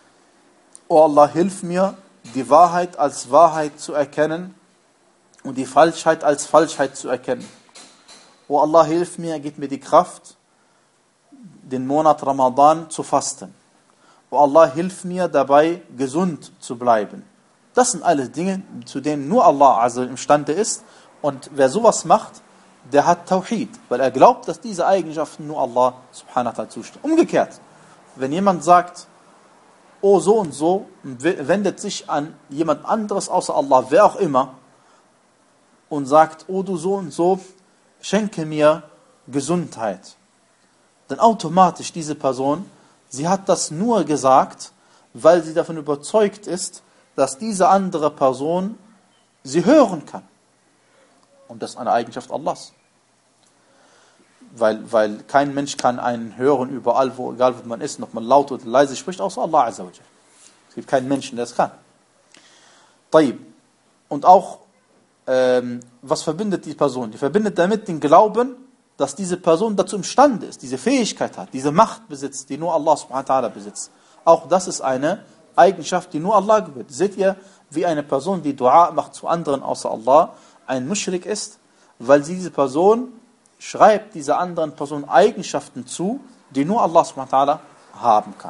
O Allah, hilf mir, die Wahrheit als Wahrheit zu erkennen und die Falschheit als Falschheit zu erkennen. O Allah, hilf mir, gib mir die Kraft, den Monat Ramadan zu fasten. O Allah, hilf mir dabei, gesund zu bleiben. Das sind alles Dinge, zu denen nur Allah also imstande ist. Und wer sowas macht, der hat Tawhid, weil er glaubt, dass diese Eigenschaften nur Allah subhanahu wa ta'ala zustehen. Umgekehrt, wenn jemand sagt, oh so und so, wendet sich an jemand anderes außer Allah, wer auch immer, und sagt, oh du so und so, schenke mir Gesundheit. Dann automatisch diese Person, sie hat das nur gesagt, weil sie davon überzeugt ist, dass diese andere Person sie hören kann. Und das ist eine Eigenschaft Allahs. Weil, weil kein Mensch kann einen hören überall, wo, egal wo man ist, ob man laut oder leise spricht, außer Allah Azza wa Jal. Es gibt keinen Menschen, der es kann. Taib. Und auch, ähm, was verbindet die Person? Die verbindet damit den Glauben dass diese Person dazu imstande ist, diese Fähigkeit hat, diese Macht besitzt, die nur Allah subhanahu wa ta'ala besitzt. Auch das ist eine Eigenschaft, die nur Allah gebührt. Seht ihr, wie eine Person, die Dua macht zu anderen außer Allah, ein Muschrik ist, weil sie diese Person schreibt dieser anderen Person Eigenschaften zu, die nur Allah subhanahu wa ta'ala haben kann.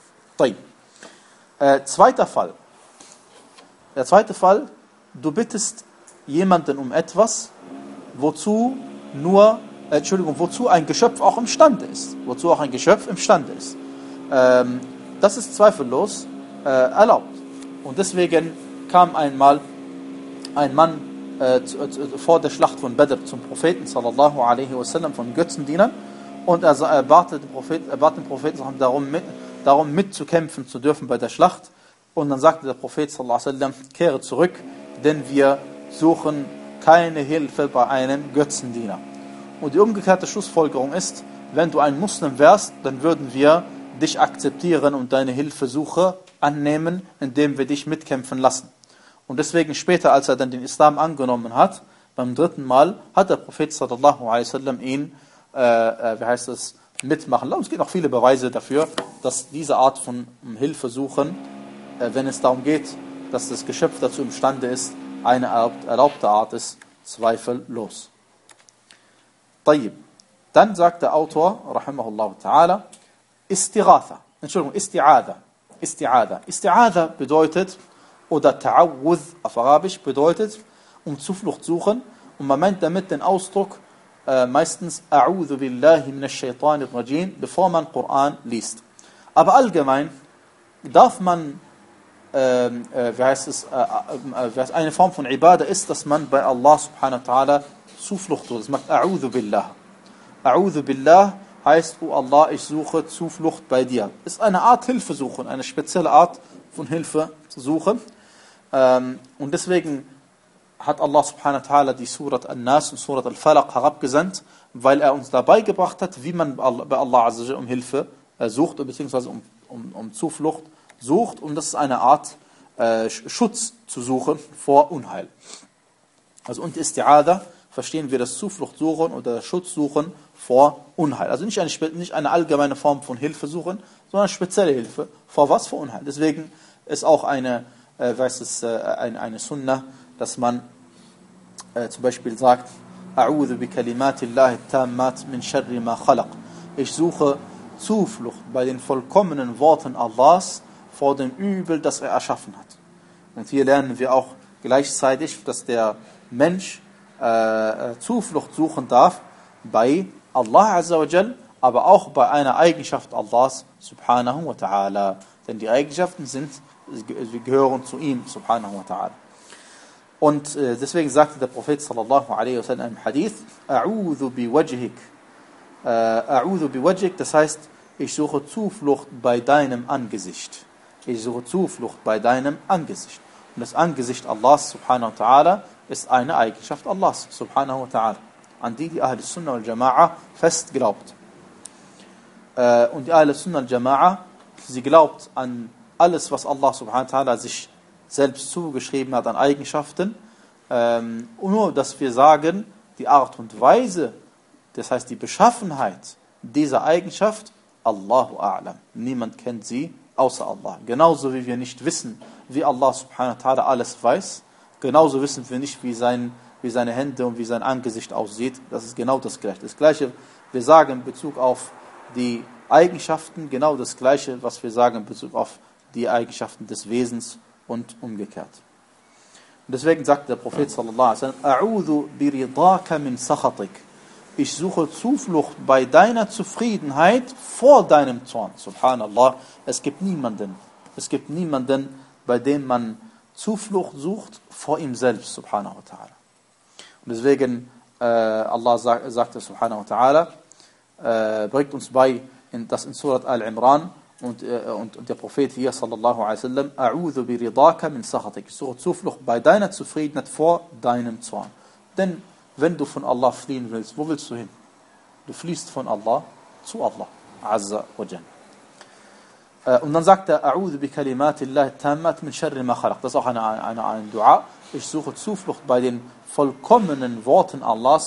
Äh, zweiter Fall. Der zweite Fall, du bittest jemanden um etwas, wozu nur, äh, Entschuldigung, wozu ein Geschöpf auch imstande ist. Wozu auch ein Geschöpf imstande ist. Ähm, das ist zweifellos äh, erlaubt. Und deswegen kam einmal ein Mann äh, zu, äh, vor der Schlacht von Badr zum Propheten sallallahu alaihi wasallam von Götzendienern und er, er, bat, den Propheten, er bat den Propheten darum, mit, darum mitzukämpfen zu dürfen bei der Schlacht. Und dann sagte der Prophet sallallahu alaihi wasallam, kehre zurück, denn wir suchen keine Hilfe bei einem Götzendiener. Und die umgekehrte Schlussfolgerung ist, wenn du ein Muslim wärst, dann würden wir dich akzeptieren und deine Hilfesuche annehmen, indem wir dich mitkämpfen lassen. Und deswegen später, als er dann den Islam angenommen hat, beim dritten Mal, hat der Prophet sallallahu alaihi wasallam ihn, äh, äh, wie heißt es, mitmachen lassen. Es gibt noch viele Beweise dafür, dass diese Art von Hilfesuchen, äh, wenn es darum geht, dass das Geschöpf dazu imstande ist, eine erlaubte Art ist, zweifellos. طيب. Dann sagt der Autor, rahimahullah ta'ala, Istighatha, Entschuldigung, Isti'adha. Isti'adha. Isti'adha bedeutet, oder Ta'awudh auf Arabisch bedeutet, um Zuflucht suchen. Und man meint damit den Ausdruck äh, meistens A'udhu billahi minash shaitanir rajim, bevor man Koran liest. Aber allgemein darf man, äh, äh, wie heißt es, äh, äh, eine Form von Ibadah ist, dass man bei Allah subhanahu wa ta'ala Zuflucht sucht. Das macht A'udhu billah. A'udhu billah heißt, oh Allah, ich suche Zuflucht bei dir. Ist eine Art Hilfe suchen, eine spezielle Art von Hilfe zu suchen. Ähm, und deswegen hat Allah subhanahu wa ta'ala die Surat An-Nas und Surat Al-Falaq herabgesandt, weil er uns dabei gebracht hat, wie man bei Allah azza wa jalla um Hilfe äh, sucht, beziehungsweise um, um, um Zuflucht sucht. Und das ist eine Art äh, Schutz zu suchen vor Unheil. Also und Isti'adha verstehen wir das Zuflucht suchen oder Schutz suchen vor Unheil. Also nicht eine, nicht eine allgemeine Form von Hilfe suchen, sondern spezielle Hilfe. Vor was? Vor Unheil. Deswegen ist auch eine, äh, weiß es, äh, eine, eine Sunnah, dass man äh, zum Beispiel sagt, A'udhu bi kalimatillahi tammat min sharri ma khalaq. Ich suche Zuflucht bei den vollkommenen Worten Allahs vor dem Übel, das er erschaffen hat. Und hier lernen wir auch gleichzeitig, dass der Mensch äh, Zuflucht suchen darf bei Allah azza wa jal, aber auch bei einer Eigenschaft Allahs subhanahu wa ta'ala. Denn die Eigenschaften sind, sie gehören zu ihm subhanahu wa ta'ala. Und äh, deswegen sagte der Prophet sallallahu alaihi wasallam im Hadith, A'udhu bi wajhik. Äh, A'udhu bi wajhik, das heißt, ich suche Zuflucht bei deinem Angesicht. Ich suche Zuflucht bei deinem Angesicht. Und das Angesicht Allahs subhanahu wa ta'ala ist eine Eigenschaft Allahs subhanahu wa ta'ala, an die die Ahl Sunnah wal Jama'a fest glaubt. Äh, und die Ahl Sunnah wal Jama'a, sie glaubt an alles, was Allah subhanahu wa ta'ala sich selbst zugeschrieben hat an Eigenschaften. Ähm, nur, dass wir sagen, die Art und Weise, das heißt die Beschaffenheit dieser Eigenschaft, Allahu a'lam. Niemand kennt sie außer Allah. Genauso wie wir nicht wissen, wie Allah subhanahu wa ta'ala alles weiß, genauso wissen wir nicht, wie, sein, wie seine Hände und wie sein Angesicht aussieht. Das ist genau das Gleiche. Das Gleiche, wir sagen in Bezug auf die Eigenschaften, genau das Gleiche, was wir sagen in Bezug auf die Eigenschaften des Wesens und umgekehrt. Und deswegen sagt der Prophet sallallahu alaihi wasallam, A'udhu biridaka min sakhatik. Ich suche Zuflucht bei deiner Zufriedenheit vor deinem Zorn. Subhanallah, es gibt niemanden, es gibt niemanden, bei dem man Zuflucht sucht vor ihm selbst, subhanahu wa ta'ala. Und deswegen, äh, Allah sagt, sagte, subhanahu wa ta'ala, äh, bringt uns bei, in, das in Surat Al-Imran, und, äh, und, und der Prophet hier, sallallahu alaihi wasallam, A'udhu biridaka min sakhatik. Ich suche Zuflucht bei deiner Zufriedenheit vor deinem Zorn. Denn wenn du von Allah fliehen willst, wo willst du hin? Du fliehst von Allah zu Allah, azza wa jalla. Und dann sagt er, A'udhu bi kalimatillahi tammat min sharri ma khalaq. Das ist auch eine, eine, eine Dua. Ich suche Zuflucht bei den vollkommenen Worten Allahs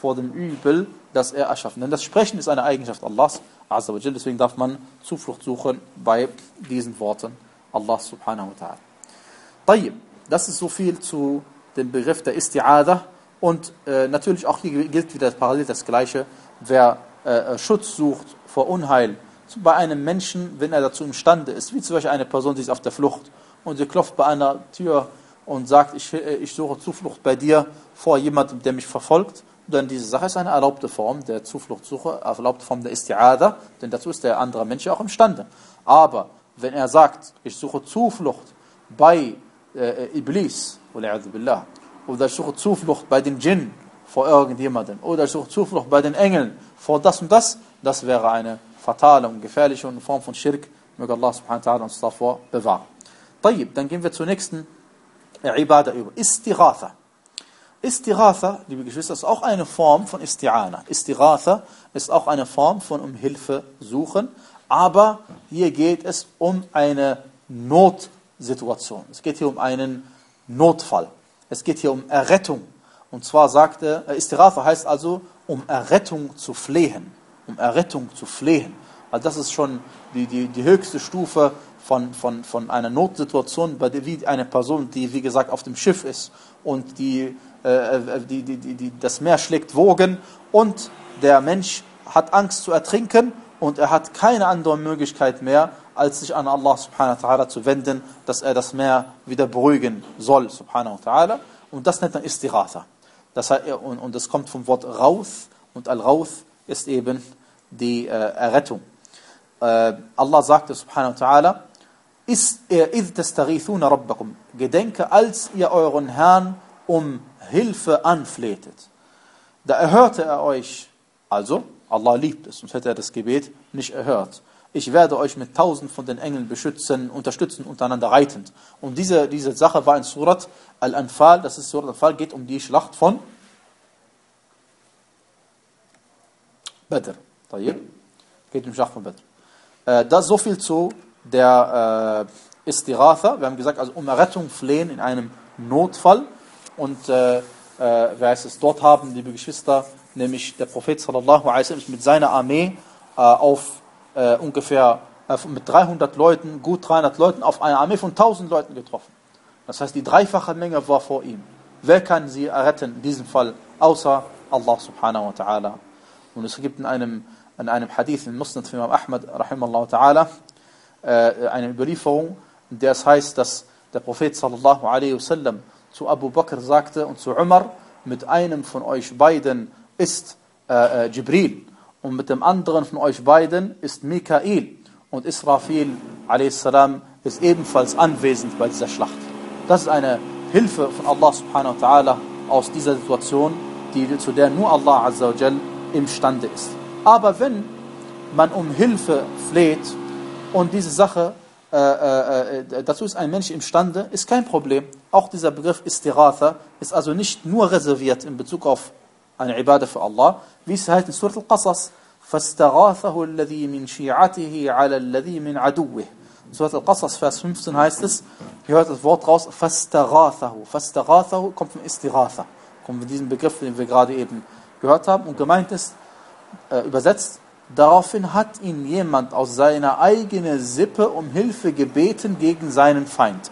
vor dem Übel, das er erschaffen. Denn das Sprechen ist eine Eigenschaft Allahs, Azza wa Jal. Deswegen darf man Zuflucht suchen bei diesen Worten Allah subhanahu wa ta'ala. Tayyib, das ist so viel zu dem Begriff der Isti'adah. Und äh, natürlich auch hier gilt wieder parallel das Gleiche. Wer äh, Schutz sucht vor Unheil bei einem Menschen, wenn er dazu imstande ist, wie zum Beispiel eine Person, die ist auf der Flucht und sie klopft bei einer Tür und sagt, ich, ich suche Zuflucht bei dir vor jemandem, der mich verfolgt, dann diese Sache ist eine erlaubte Form der Zufluchtssuche, erlaubte Form der Isti'adah, denn dazu ist der andere Mensch ja auch imstande. Aber wenn er sagt, ich suche Zuflucht bei äh, Iblis, oder ich suche Zuflucht bei den Djinn vor irgendjemandem, oder ich suche Zuflucht bei den Engeln vor das und das, das wäre eine fatale und gefährliche und Form von Schirk. Möge Allah subhanahu wa ta'ala uns davor bewahren. Tayyib, dann gehen wir zur nächsten Ibadah über. Istighatha. Istighatha, liebe Geschwister, ist auch eine Form von Isti'ana. Istighatha ist auch eine Form von um Hilfe suchen, aber hier geht es um eine Notsituation. Es geht hier um einen Notfall. Es geht hier um Errettung. Und zwar sagte, Istighatha heißt also, um Errettung zu flehen. Um Errettung zu flehen. Also das ist schon die, die, die höchste Stufe von, von, von einer Notsituation, bei der wie eine Person, die wie gesagt auf dem Schiff ist und die, äh, die, die, die, die, das Meer schlägt Wogen und der Mensch hat Angst zu ertrinken und er hat keine andere Möglichkeit mehr, als sich an Allah subhanahu wa ta'ala zu wenden, dass er das Meer wieder beruhigen soll, subhanahu wa ta'ala. Und das nennt man Istighatha. Das heißt, und, und das kommt vom Wort Rauth und Al-Rauth ist eben die äh, Errettung. Äh, Allah sagte subhanahu wa ta'ala, إِذْ تَسْتَغِيثُونَ رَبَّكُمْ Gedenke, als ihr euren Herrn um Hilfe anflehtet. Da erhörte er euch, also Allah liebt es, sonst hätte er das Gebet nicht erhört. Ich werde euch mit tausend von den Engeln beschützen, unterstützen, untereinander reitend. Und diese, diese Sache war in Surat Al-Anfal, das ist Surat Al-Anfal, geht um die Schlacht von Badr. Geht um die Schlacht von Badr. Äh, das so viel zu der äh, Istighatha. Wir haben gesagt, also um Errettung flehen in einem Notfall. Und äh, äh, wer heißt es, dort haben, liebe Geschwister, nämlich der Prophet sallallahu alaihi wasallam mit seiner Armee äh, auf äh, ungefähr äh, mit dreihundert Leuten, gut dreihundert Leuten, auf eine Armee von tausend Leuten getroffen. Das heißt, die dreifache Menge war vor ihm. Wer kann sie erretten in diesem Fall, außer Allah subhanahu wa ta'ala? Und es gibt in einem, in einem Hadith in Musnad von Imam Ahmad, rahimahullah ta'ala, äh, eine Überlieferung, in der es heißt, dass der Prophet sallallahu alaihi wasallam zu Abu Bakr sagte und zu Umar, mit einem von euch beiden ist äh, Jibril und mit dem anderen von euch beiden ist Mikail und Israfil a.s. ist ebenfalls anwesend bei dieser Schlacht. Das ist eine Hilfe von Allah subhanahu wa ta'ala aus dieser Situation, die, zu der nur Allah azza wa jal imstande ist. Aber wenn man um Hilfe fleht und diese Sache, äh, äh, dazu ist ein Mensch imstande, ist kein Problem. Auch dieser Begriff Istighatha ist also nicht nur reserviert in Bezug auf eine Ibadah für Allah, wie es heißt in Surat Al-Qasas, فَاسْتَغَاثَهُ الَّذِي مِنْ شِيعَتِهِ عَلَى الَّذِي مِنْ عَدُوِّهِ. Surat Al-Qasas, Vers fünfzehn heißt es, hier hört das Wort raus, فَاسْتَغَاثَهُ. فَاسْتَغَاثَهُ kommt von Istighatha, kommt von diesem Begriff, den wir gerade eben gehört haben, und gemeint ist, äh, übersetzt, daraufhin hat ihn jemand aus seiner eigenen Sippe um Hilfe gebeten gegen seinen Feind.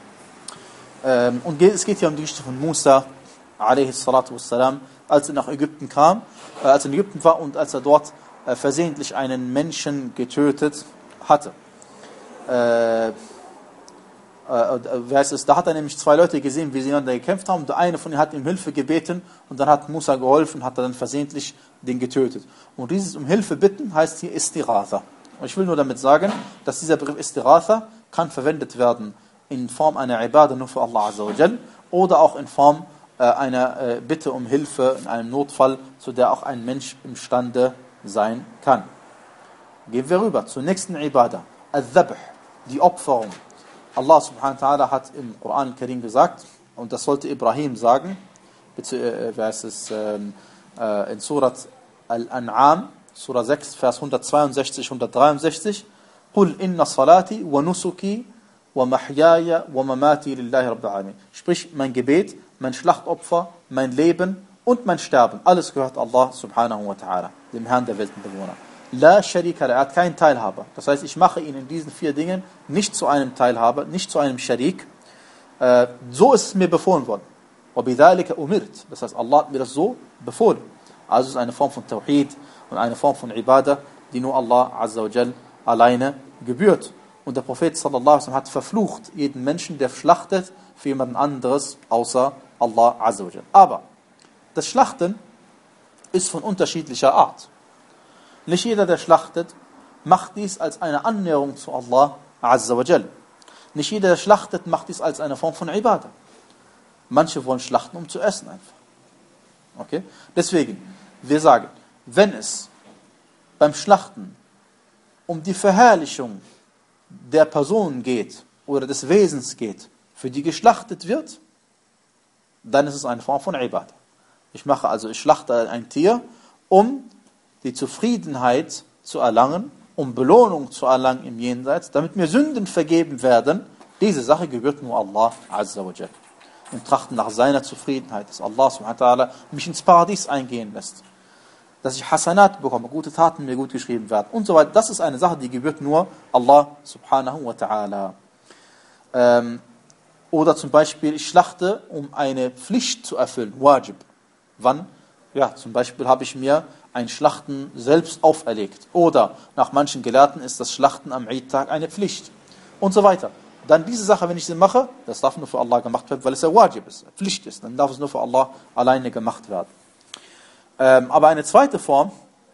Ähm, und es geht hier um die Geschichte von Musa, alaihi salatu wassalam, als er nach Ägypten kam, äh, als er in Ägypten war und als er dort äh, versehentlich einen Menschen getötet hatte. Äh, äh, wer ist es? Da hat er nämlich zwei Leute gesehen, wie sie einander gekämpft haben, und der eine von ihnen hat ihm Hilfe gebeten und dann hat Musa geholfen, hat er dann versehentlich den getötet. Und dieses um Hilfe bitten heißt hier Istighatha. Und ich will nur damit sagen, dass dieser Begriff Istighatha kann verwendet werden in Form einer Ibadah nur für Allah azza wa jal oder auch in Form äh, einer äh, Bitte um Hilfe in einem Notfall, zu der auch ein Mensch imstande sein kann. Gehen wir rüber zur nächsten Ibadah. Al-Dhabh, die Opferung. Allah subhanahu wa ta'ala hat im Koran Karim gesagt, und das sollte Ibrahim sagen, bitte, äh, wer ist es, ähm, äh, in Surat Al-An'am, Surah sechs, Vers hundertzweiundsechzig, hundertdreiundsechzig, قُلْ إِنَّ صَلَاتِي وَنُسُكِي وَمَحْيَايَ وَمَمَاتِي لِلَّهِ رَبِّ الْعَالَمِينَ. Sprich, mein Gebet, mein Schlachtopfer, mein Leben und mein Sterben, alles gehört Allah subhanahu wa ta'ala, dem Herrn der Weltenbewohner. La sharika, er hat keinen Teilhaber. Das heißt, ich mache ihn in diesen vier Dingen nicht zu einem Teilhaber, nicht zu einem Sharik. Äh, so ist es mir befohlen worden. وَبِذَلِكَ umirt. Das heißt, Allah hat mir das so befohlen. Also es ist eine Form von Tawhid und eine Form von Ibadah, die nur Allah azza wa jal alleine gebührt. Und der Prophet sallallahu alaihi wasallam hat verflucht jeden Menschen, der schlachtet für jemand anderes außer Allah azza wa jal. Aber das Schlachten ist von unterschiedlicher Art. Nicht jeder, der schlachtet, macht dies als eine Annäherung zu Allah azza wa jal. Nicht jeder, der schlachtet, macht dies als eine Form von Ibadah. Manche wollen schlachten, um zu essen einfach. Okay? Deswegen, wir sagen, wenn es beim Schlachten um die Verherrlichung der Person geht oder des Wesens geht, für die geschlachtet wird, dann ist es eine Form von Ibadah. Ich mache also, ich schlachte ein Tier, um die Zufriedenheit zu erlangen, um Belohnung zu erlangen im Jenseits, damit mir Sünden vergeben werden. Diese Sache gebührt nur Allah azza wa jal. Und trachten nach seiner Zufriedenheit, dass Allah subhanahu wa ta'ala mich ins Paradies eingehen lässt. Dass ich Hasanat bekomme, gute Taten mir gut geschrieben werden und so weiter. Das ist eine Sache, die gebührt nur Allah subhanahu wa ta'ala. Ähm, oder zum Beispiel, ich schlachte, um eine Pflicht zu erfüllen, Wajib. Wann? Ja, zum Beispiel habe ich mir ein Schlachten selbst auferlegt. Oder nach manchen Gelehrten ist das Schlachten am Eid-Tag eine Pflicht. Und so weiter. Dann diese Sache, wenn ich sie mache, das darf nur für Allah gemacht werden, weil es ja Wajib ist, Pflicht ist. Dann darf es nur für Allah alleine gemacht werden. Ähm, aber eine zweite Form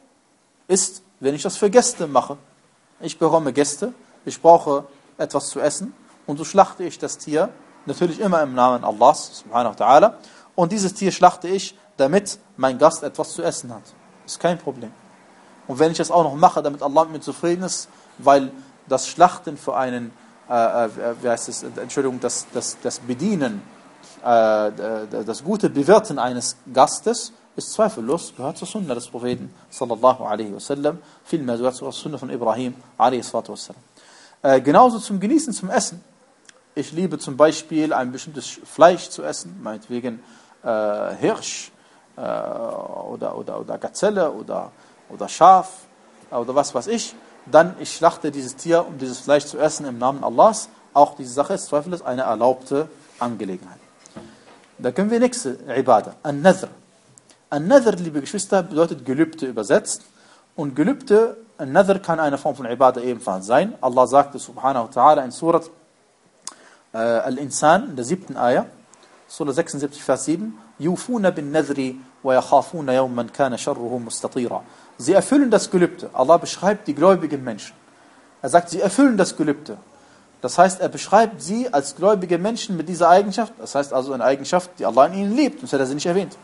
ist, wenn ich das für Gäste mache. Ich bekomme Gäste, ich brauche etwas zu essen und so schlachte ich das Tier, natürlich immer im Namen Allahs, subhanahu wa ta'ala. Und dieses Tier schlachte ich, damit mein Gast etwas zu essen hat. Ist kein Problem. Und wenn ich das auch noch mache, damit Allah mit mir zufrieden ist, weil das Schlachten für einen, äh, äh, wie heißt es, Entschuldigung, das, das, das Bedienen, äh, das gute Bewirten eines Gastes, ist zweifellos, gehört zur Sunna des Propheten, sallallahu alaihi wasallam, vielmehr sogar zur Sunna von Ibrahim, alaihi salatu wassalam. Äh, genauso zum Genießen, zum Essen. Ich liebe zum Beispiel ein bestimmtes Fleisch zu essen, meinetwegen äh, Hirsch, Oder, oder, oder Gazelle oder, oder Schaf oder was weiß ich, dann ich schlachte dieses Tier, um dieses Fleisch zu essen im Namen Allahs. Auch diese Sache ist zweifellos eine erlaubte Angelegenheit. Da können wir nächste Ibadah, An-Nadhr. An-Nadhr, liebe Geschwister, bedeutet Gelübde übersetzt. Und Gelübde, An-Nadhr kann eine Form von Ibadah ebenfalls sein. Allah sagte subhanahu wa ta'ala in Surat äh, Al-Insan, in der siebten Ayah, Surah sechsundsiebzig, Vers sieben, Yufuna bin Nadhri wa yakhafuna yawman kana sharruhu mustatira. Sie erfüllen das Gelübde. Allah beschreibt die gläubigen Menschen. Er sagt, sie erfüllen das Gelübde. Das heißt, er beschreibt sie als gläubige Menschen mit dieser Eigenschaft. Das heißt also eine Eigenschaft, die Allah in ihnen liebt. Sonst hätte er sie nicht erwähnt.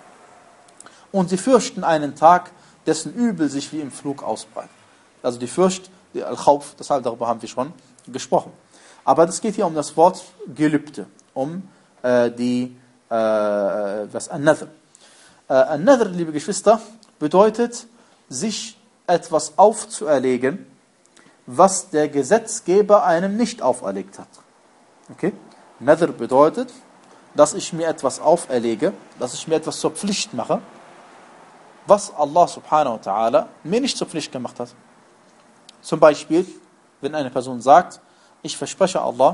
Und sie fürchten einen Tag, dessen Übel sich wie im Flug ausbreitet. Also die Fürcht, die Al-Khawf, deshalb darüber haben wir schon gesprochen. Aber es geht hier um das Wort Gelübde, um äh, die äh, was An-Nadhr. Äh, An-Nadhr, liebe Geschwister, bedeutet, sich etwas aufzuerlegen, was der Gesetzgeber einem nicht auferlegt hat. Okay? Nadhr bedeutet, dass ich mir etwas auferlege, dass ich mir etwas zur Pflicht mache, was Allah subhanahu wa ta'ala mir nicht zur Pflicht gemacht hat. Zum Beispiel, wenn eine Person sagt, ich verspreche Allah,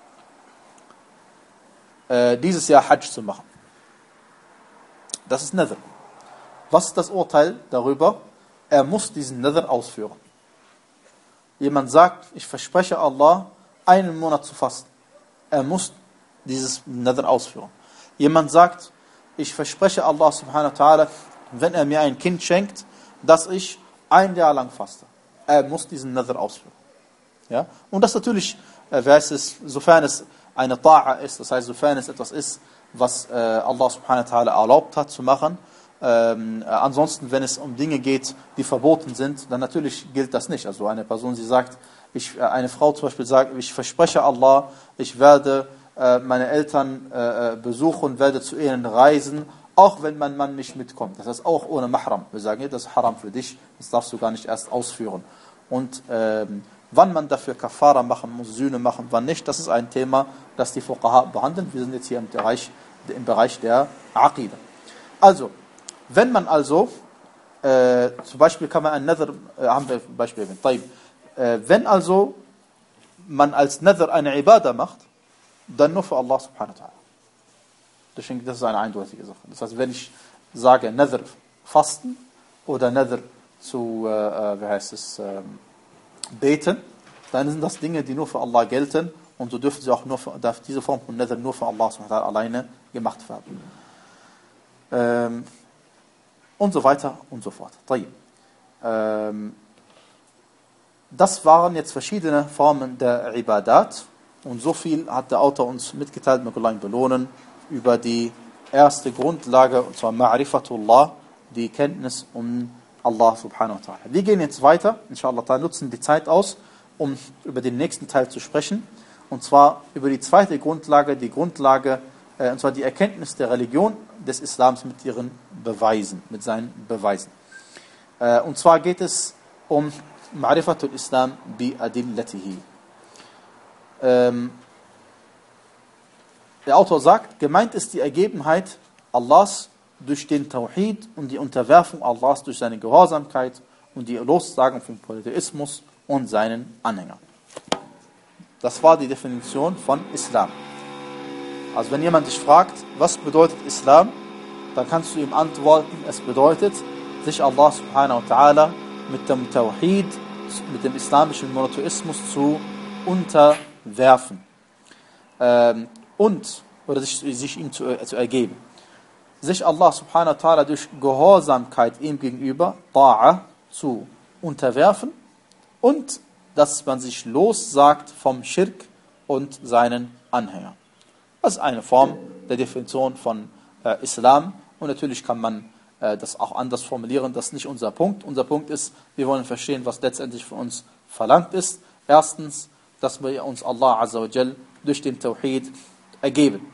äh, dieses Jahr Hajj zu machen. Das ist Nadhr. Was ist das Urteil darüber? Er muss diesen Nadhr ausführen. Jemand sagt, ich verspreche Allah, einen Monat zu fasten. Er muss dieses Nadhr ausführen. Jemand sagt, ich verspreche Allah subhanahu wa ta'ala, wenn er mir ein Kind schenkt, dass ich ein Jahr lang faste. Er muss diesen Nadhr ausführen. Ja? Und das natürlich, äh, wer heißt es, sofern es eine Ta'a ist, das heißt, sofern es etwas ist, was äh, Allah subhanahu wa ta'ala erlaubt hat zu machen. Ähm, äh, ansonsten, wenn es um Dinge geht, die verboten sind, dann natürlich gilt das nicht. Also eine Person, sie sagt, ich, äh, eine Frau zum Beispiel sagt, ich verspreche Allah, ich werde äh, meine Eltern äh, besuchen, werde zu ihnen reisen, auch wenn mein Mann nicht mitkommt. Das heißt auch ohne Mahram. Wir sagen, das ist haram für dich, das darfst du gar nicht erst ausführen. Und ähm, wann man dafür Kafara machen muss, Sühne machen, wann nicht, das ist ein Thema, das die Fuqaha behandeln. Wir sind jetzt hier im Bereich, im Bereich der Aqida. Also, wenn man also, äh, zum Beispiel kann man ein Nadhr, äh, haben wir ein Beispiel erwähnt, äh, wenn also man als Nadhr eine Ibadah macht, dann nur für Allah subhanahu wa ta'ala. Deswegen, das ist eine eindeutige Sache. Das heißt, wenn ich sage Nadhr fasten oder Nadhr zu, äh, wie heißt es, äh, beten, dann sind das Dinge, die nur für Allah gelten und so dürfen sie auch nur für, darf diese Form von Nadhr nur für Allah subhanahu wa ta'ala alleine gemacht werden. Ähm, und so weiter und so fort. Ähm, das waren jetzt verschiedene Formen der Ibadat und so viel hat der Autor uns mitgeteilt, möge Allah ihn belohnen, über die erste Grundlage, und zwar Ma'rifatullah, die Kenntnis um Allah subhanahu wa ta'ala. Wir gehen jetzt weiter, inshallah, da nutzen die Zeit aus, um über den nächsten Teil zu sprechen, und zwar über die zweite Grundlage, die Grundlage, äh, und zwar die Erkenntnis der Religion des Islams mit ihren Beweisen, mit seinen Beweisen. Äh, und zwar geht es um Ma'rifatul Islam bi adillatihi. Ähm, Der Autor sagt, gemeint ist die Ergebenheit Allahs durch den Tawhid und die Unterwerfung Allahs durch seine Gehorsamkeit und die Lossagung vom Polytheismus und seinen Anhängern. Das war die Definition von Islam. Also wenn jemand dich fragt, was bedeutet Islam, dann kannst du ihm antworten, es bedeutet, sich Allah subhanahu wa ta'ala mit dem Tawhid, mit dem islamischen Monotheismus zu unterwerfen. Ähm, und, oder sich, sich ihm zu, zu ergeben. Sich Allah subhanahu wa ta'ala durch Gehorsamkeit ihm gegenüber, Ta'a, zu unterwerfen und dass man sich lossagt vom Schirk und seinen Anhängern. Das ist eine Form der Definition von äh, Islam und natürlich kann man äh, das auch anders formulieren, das ist nicht unser Punkt. Unser Punkt ist, wir wollen verstehen, was letztendlich von uns verlangt ist. Erstens, dass wir uns Allah azza wa jal durch den Tawhid ergeben.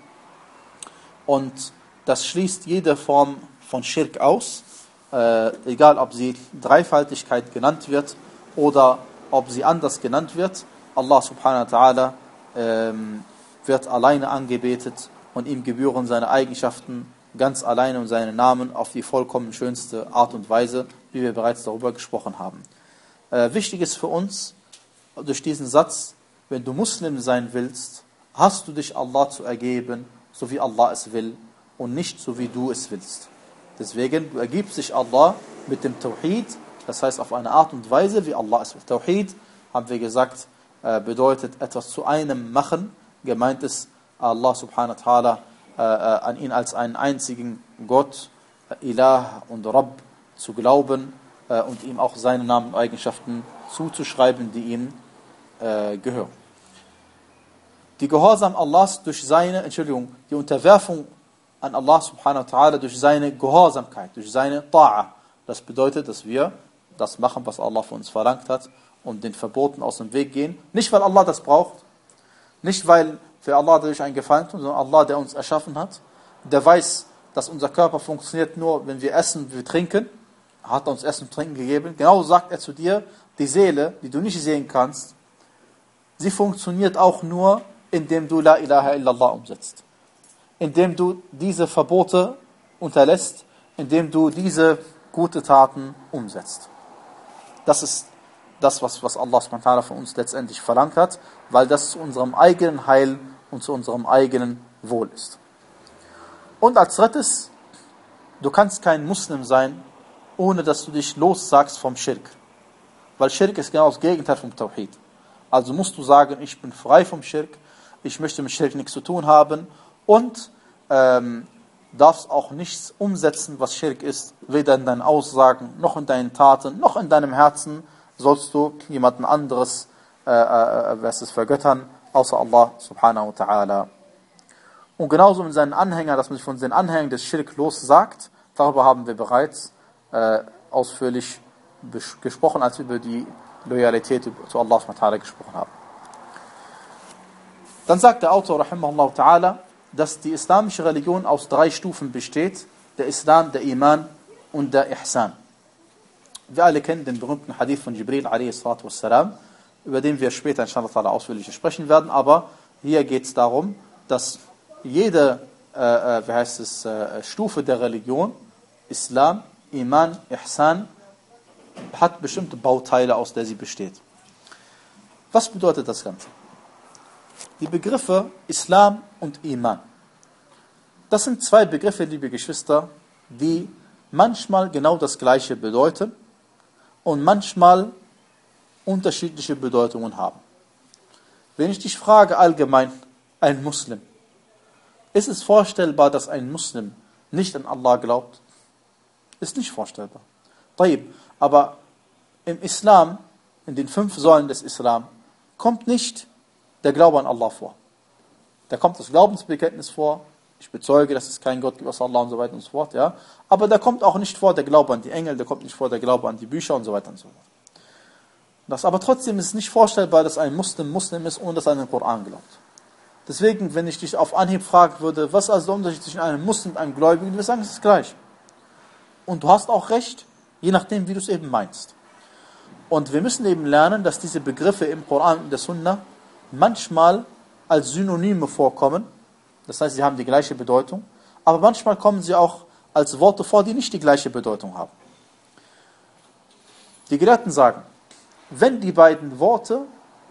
Und das schließt jede Form von Schirk aus, äh, egal ob sie Dreifaltigkeit genannt wird oder ob sie anders genannt wird. Allah subhanahu wa ta'ala ähm, wird alleine angebetet und ihm gebühren seine Eigenschaften ganz alleine und seine Namen auf die vollkommen schönste Art und Weise, wie wir bereits darüber gesprochen haben. Äh, wichtig ist für uns durch diesen Satz, wenn du Muslim sein willst, hast du dich Allah zu ergeben, so wie Allah es will und nicht so wie du es willst. Deswegen, du ergibst dich Allah mit dem Tawhid, das heißt auf eine Art und Weise, wie Allah es will. Tawhid, haben wir gesagt, bedeutet etwas zu einem machen. Gemeint ist, Allah subhanahu wa ta'ala äh, an ihn als einen einzigen Gott, Ilah und Rabb zu glauben äh, und ihm auch seine Namen und Eigenschaften zuzuschreiben, die ihm äh, gehören. Die Gehorsam Allahs durch seine, Entschuldigung, die Unterwerfung an Allah subhanahu wa ta'ala durch seine Gehorsamkeit, durch seine Ta'a. Das bedeutet, dass wir das machen, was Allah von uns verlangt hat und den Verboten aus dem Weg gehen. Nicht, weil Allah das braucht, nicht, weil für Allah dadurch ein Gefallen tut, sondern Allah, der uns erschaffen hat, der weiß, dass unser Körper funktioniert nur, wenn wir essen, wir trinken, hat er uns Essen und Trinken gegeben. Genau sagt er zu dir, die Seele, die du nicht sehen kannst, sie funktioniert auch nur, indem du La ilaha illallah umsetzt. Indem du diese Verbote unterlässt, indem du diese gute Taten umsetzt. Das ist das, was, was Allah subhanahu wa ta'ala von uns letztendlich verlangt hat, weil das zu unserem eigenen Heil und zu unserem eigenen Wohl ist. Und als drittes, du kannst kein Muslim sein, ohne dass du dich lossagst vom Schirk. Weil Schirk ist genau das Gegenteil vom Tawhid. Also musst du sagen, ich bin frei vom Schirk, ich möchte mit Schirk nichts zu tun haben und ähm, darfst auch nichts umsetzen, was Schirk ist, weder in deinen Aussagen, noch in deinen Taten, noch in deinem Herzen sollst du jemanden anderes äh, äh, was es vergöttern, außer Allah subhanahu wa ta'ala. Und genauso mit seinen Anhängern, dass man sich von den Anhängern des Schirk lossagt, darüber haben wir bereits äh, ausführlich gesprochen, als wir über die Loyalität zu Allah subhanahu wa ta'ala gesprochen haben. Dann sagt der Autor, rahimahullah ta'ala, dass die islamische Religion aus drei Stufen besteht, der Islam, der Iman und der Ihsan. Wir alle kennen den berühmten Hadith von Jibril a.s., über den wir später inshallah ta'ala ausführlich sprechen werden, aber hier geht es darum, dass jede äh, wie heißt es, äh, Stufe der Religion Islam, Iman, Ihsan hat bestimmte Bauteile, aus der sie besteht. Was bedeutet das Ganze? Die Begriffe Islam und Iman. Das sind zwei Begriffe, liebe Geschwister, die manchmal genau das Gleiche bedeuten und manchmal unterschiedliche Bedeutungen haben. Wenn ich dich frage allgemein, ein Muslim, ist es vorstellbar, dass ein Muslim nicht an Allah glaubt? Ist nicht vorstellbar. Aber im Islam, in den fünf Säulen des Islam, kommt nicht der Glaube an Allah vor. Da kommt das Glaubensbekenntnis vor, ich bezeuge, dass es keinen Gott gibt außer Allah und so weiter und so fort. Ja? Aber da kommt auch nicht vor der Glaube an die Engel, da kommt nicht vor der Glaube an die Bücher und so weiter und so fort. Das, aber trotzdem ist es nicht vorstellbar, dass ein Muslim Muslim ist, ohne dass er an den Koran glaubt. Deswegen, wenn ich dich auf Anhieb fragen würde, was ist also der Unterschied zwischen einem Muslim und einem Gläubigen, wir sagen, es ist gleich. Und du hast auch recht, je nachdem, wie du es eben meinst. Und wir müssen eben lernen, dass diese Begriffe im Koran und in der Sunna manchmal als Synonyme vorkommen. Das heißt, sie haben die gleiche Bedeutung. Aber manchmal kommen sie auch als Worte vor, die nicht die gleiche Bedeutung haben. Die Gelehrten sagen, wenn die beiden Worte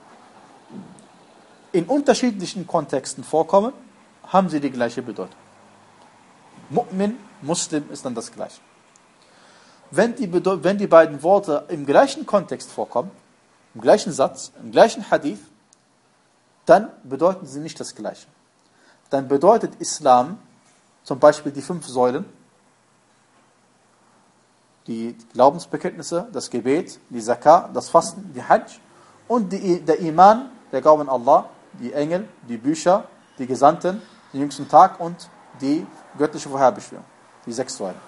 in unterschiedlichen Kontexten vorkommen, haben sie die gleiche Bedeutung. Mu'min, Muslim ist dann das Gleiche. Wenn die, wenn die beiden Worte im gleichen Kontext vorkommen, im gleichen Satz, im gleichen Hadith, dann bedeuten sie nicht das Gleiche. Dann bedeutet Islam zum Beispiel die fünf Säulen, die Glaubensbekenntnisse, das Gebet, die Zakah, das Fasten, die Hajj und die, der Iman, der Glaube an Allah, die Engel, die Bücher, die Gesandten, den jüngsten Tag und die göttliche Vorherbestimmung, die sechs Säulen.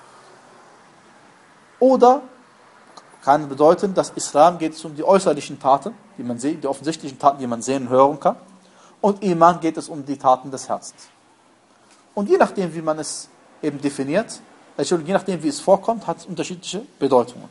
Oder kann bedeuten, dass Islam geht es um die äußerlichen Taten, die man sieht, die offensichtlichen Taten, die man sehen und hören kann. Und Iman geht es um die Taten des Herzens. Und je nachdem, wie man es eben definiert, je nachdem, wie es vorkommt, hat es unterschiedliche Bedeutungen.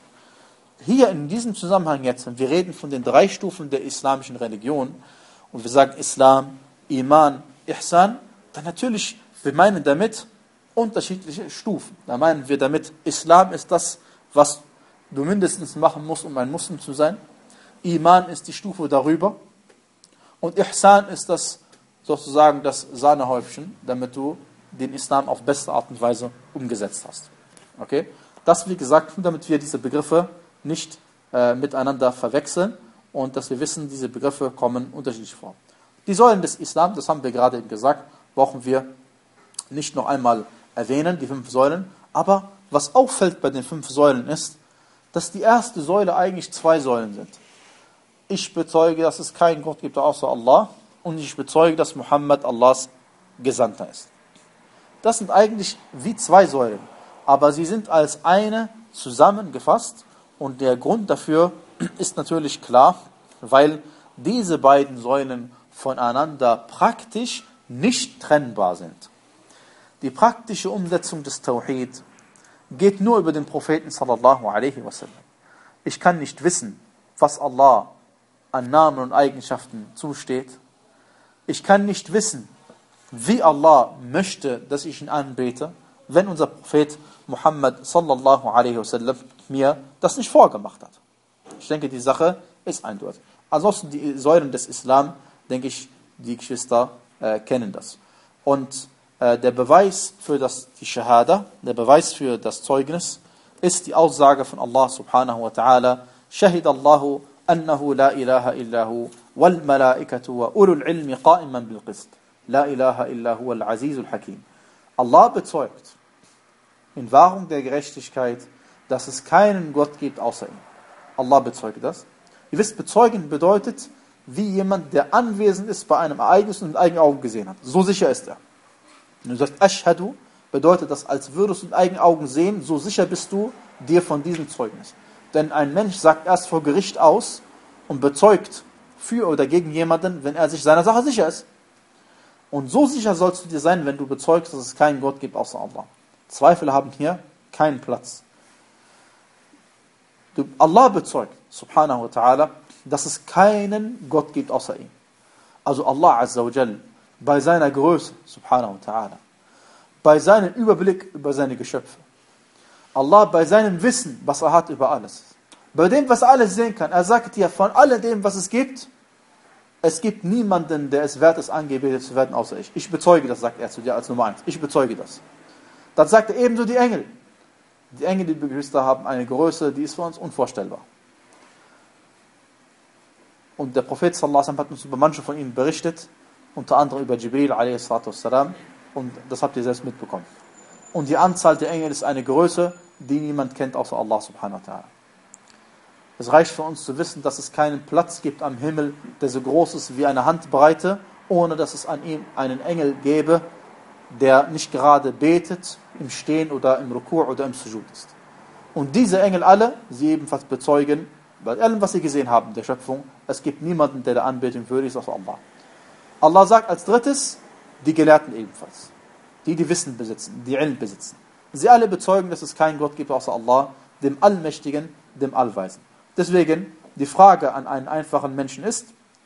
Hier in diesem Zusammenhang jetzt, wenn wir reden von den drei Stufen der islamischen Religion und wir sagen Islam, Iman, Ihsan, dann natürlich, wir meinen damit unterschiedliche Stufen. Da meinen wir damit, Islam ist das, was du mindestens machen musst, um ein Muslim zu sein. Iman ist die Stufe darüber. Und Ihsan ist das sozusagen das Sahnehäubchen, damit du den Islam auf beste Art und Weise umgesetzt hast. Okay? Das, wie gesagt, damit wir diese Begriffe nicht äh, miteinander verwechseln und dass wir wissen, diese Begriffe kommen unterschiedlich vor. Die Säulen des Islam, das haben wir gerade eben gesagt, brauchen wir nicht noch einmal erwähnen, die fünf Säulen. Aber was auffällt bei den fünf Säulen ist, dass die erste Säule eigentlich zwei Säulen sind. Ich bezeuge, dass es keinen Gott gibt außer Allah und ich bezeuge, dass Muhammad Allahs Gesandter ist. Das sind eigentlich wie zwei Säulen, aber sie sind als eine zusammengefasst und der Grund dafür ist natürlich klar, weil diese beiden Säulen voneinander praktisch nicht trennbar sind. Die praktische Umsetzung des Tawhid geht nur über den Propheten sallallahu alaihi wasallam. Ich kann nicht wissen, was Allah an Namen und Eigenschaften zusteht. Ich kann nicht wissen, wie Allah möchte, dass ich ihn anbete, wenn unser Prophet Muhammad sallallahu alaihi wasallam mir das nicht vorgemacht hat. Ich denke, die Sache ist eindeutig. Ansonsten die Säulen des Islam, denke ich, die Geschwister äh, kennen das. Und äh, der Beweis für das, die Shahada, der Beweis für das Zeugnis, ist die Aussage von Allah subhanahu wa ta'ala, Shahid Allahu annahu la ilaha illahu wal malaikatu wa ulul ilmi qa'iman bil qist. La ilaha illahu al azizul hakim. Allah bezeugt in Wahrung der Gerechtigkeit, dass es keinen Gott gibt außer ihm. Allah bezeugt das. Ihr wisst, bezeugen bedeutet, wie jemand, der anwesend ist bei einem Ereignis und mit eigenen Augen gesehen hat. So sicher ist er. Wenn du sagst, Ashhadu, bedeutet das, als würdest du mit eigenen Augen sehen, so sicher bist du dir von diesem Zeugnis. Denn ein Mensch sagt erst vor Gericht aus und bezeugt für oder gegen jemanden, wenn er sich seiner Sache sicher ist. Und so sicher sollst du dir sein, wenn du bezeugst, dass es keinen Gott gibt außer Allah. Zweifel haben hier keinen Platz. Allah bezeugt, subhanahu wa ta'ala, dass es keinen Gott gibt außer ihm. Also Allah azza wa jal, bei seiner Größe, subhanahu wa ta'ala, bei seinem Überblick über seine Geschöpfe, Allah bei seinem Wissen, was er hat über alles, bei dem, was er alles sehen kann, er sagt dir, von all dem, was es gibt, es gibt niemanden, der es wert ist, angebetet zu werden, außer ich. Ich bezeuge das, sagt er zu dir als Nummer eins. Ich bezeuge das. Dann sagt er ebenso die Engel. Die Engel, die Geschwister haben eine Größe, die ist für uns unvorstellbar. Und der Prophet sallallahu alaihi wasallam hat uns über manche von ihnen berichtet, unter anderem über Jibril a.s. Und das habt ihr selbst mitbekommen. Und die Anzahl der Engel ist eine Größe, die niemand kennt, außer Allah subhanahu wa ta'ala. Es reicht für uns zu wissen, dass es keinen Platz gibt am Himmel, der so groß ist wie eine Handbreite, ohne dass es an ihm einen Engel gäbe, der nicht gerade betet, im Stehen oder im Ruku' oder im Sujud ist. Und diese Engel alle, sie ebenfalls bezeugen, bei allem, was sie gesehen haben, der Schöpfung, es gibt niemanden, der der Anbetung würdig ist, außer Allah. Allah sagt als drittes, die Gelehrten ebenfalls. Die, die Wissen besitzen, die Ilm besitzen. Sie alle bezeugen, dass es keinen Gott gibt, außer Allah, dem Allmächtigen, dem Allweisen. Deswegen, die Frage an einen einfachen Menschen ist,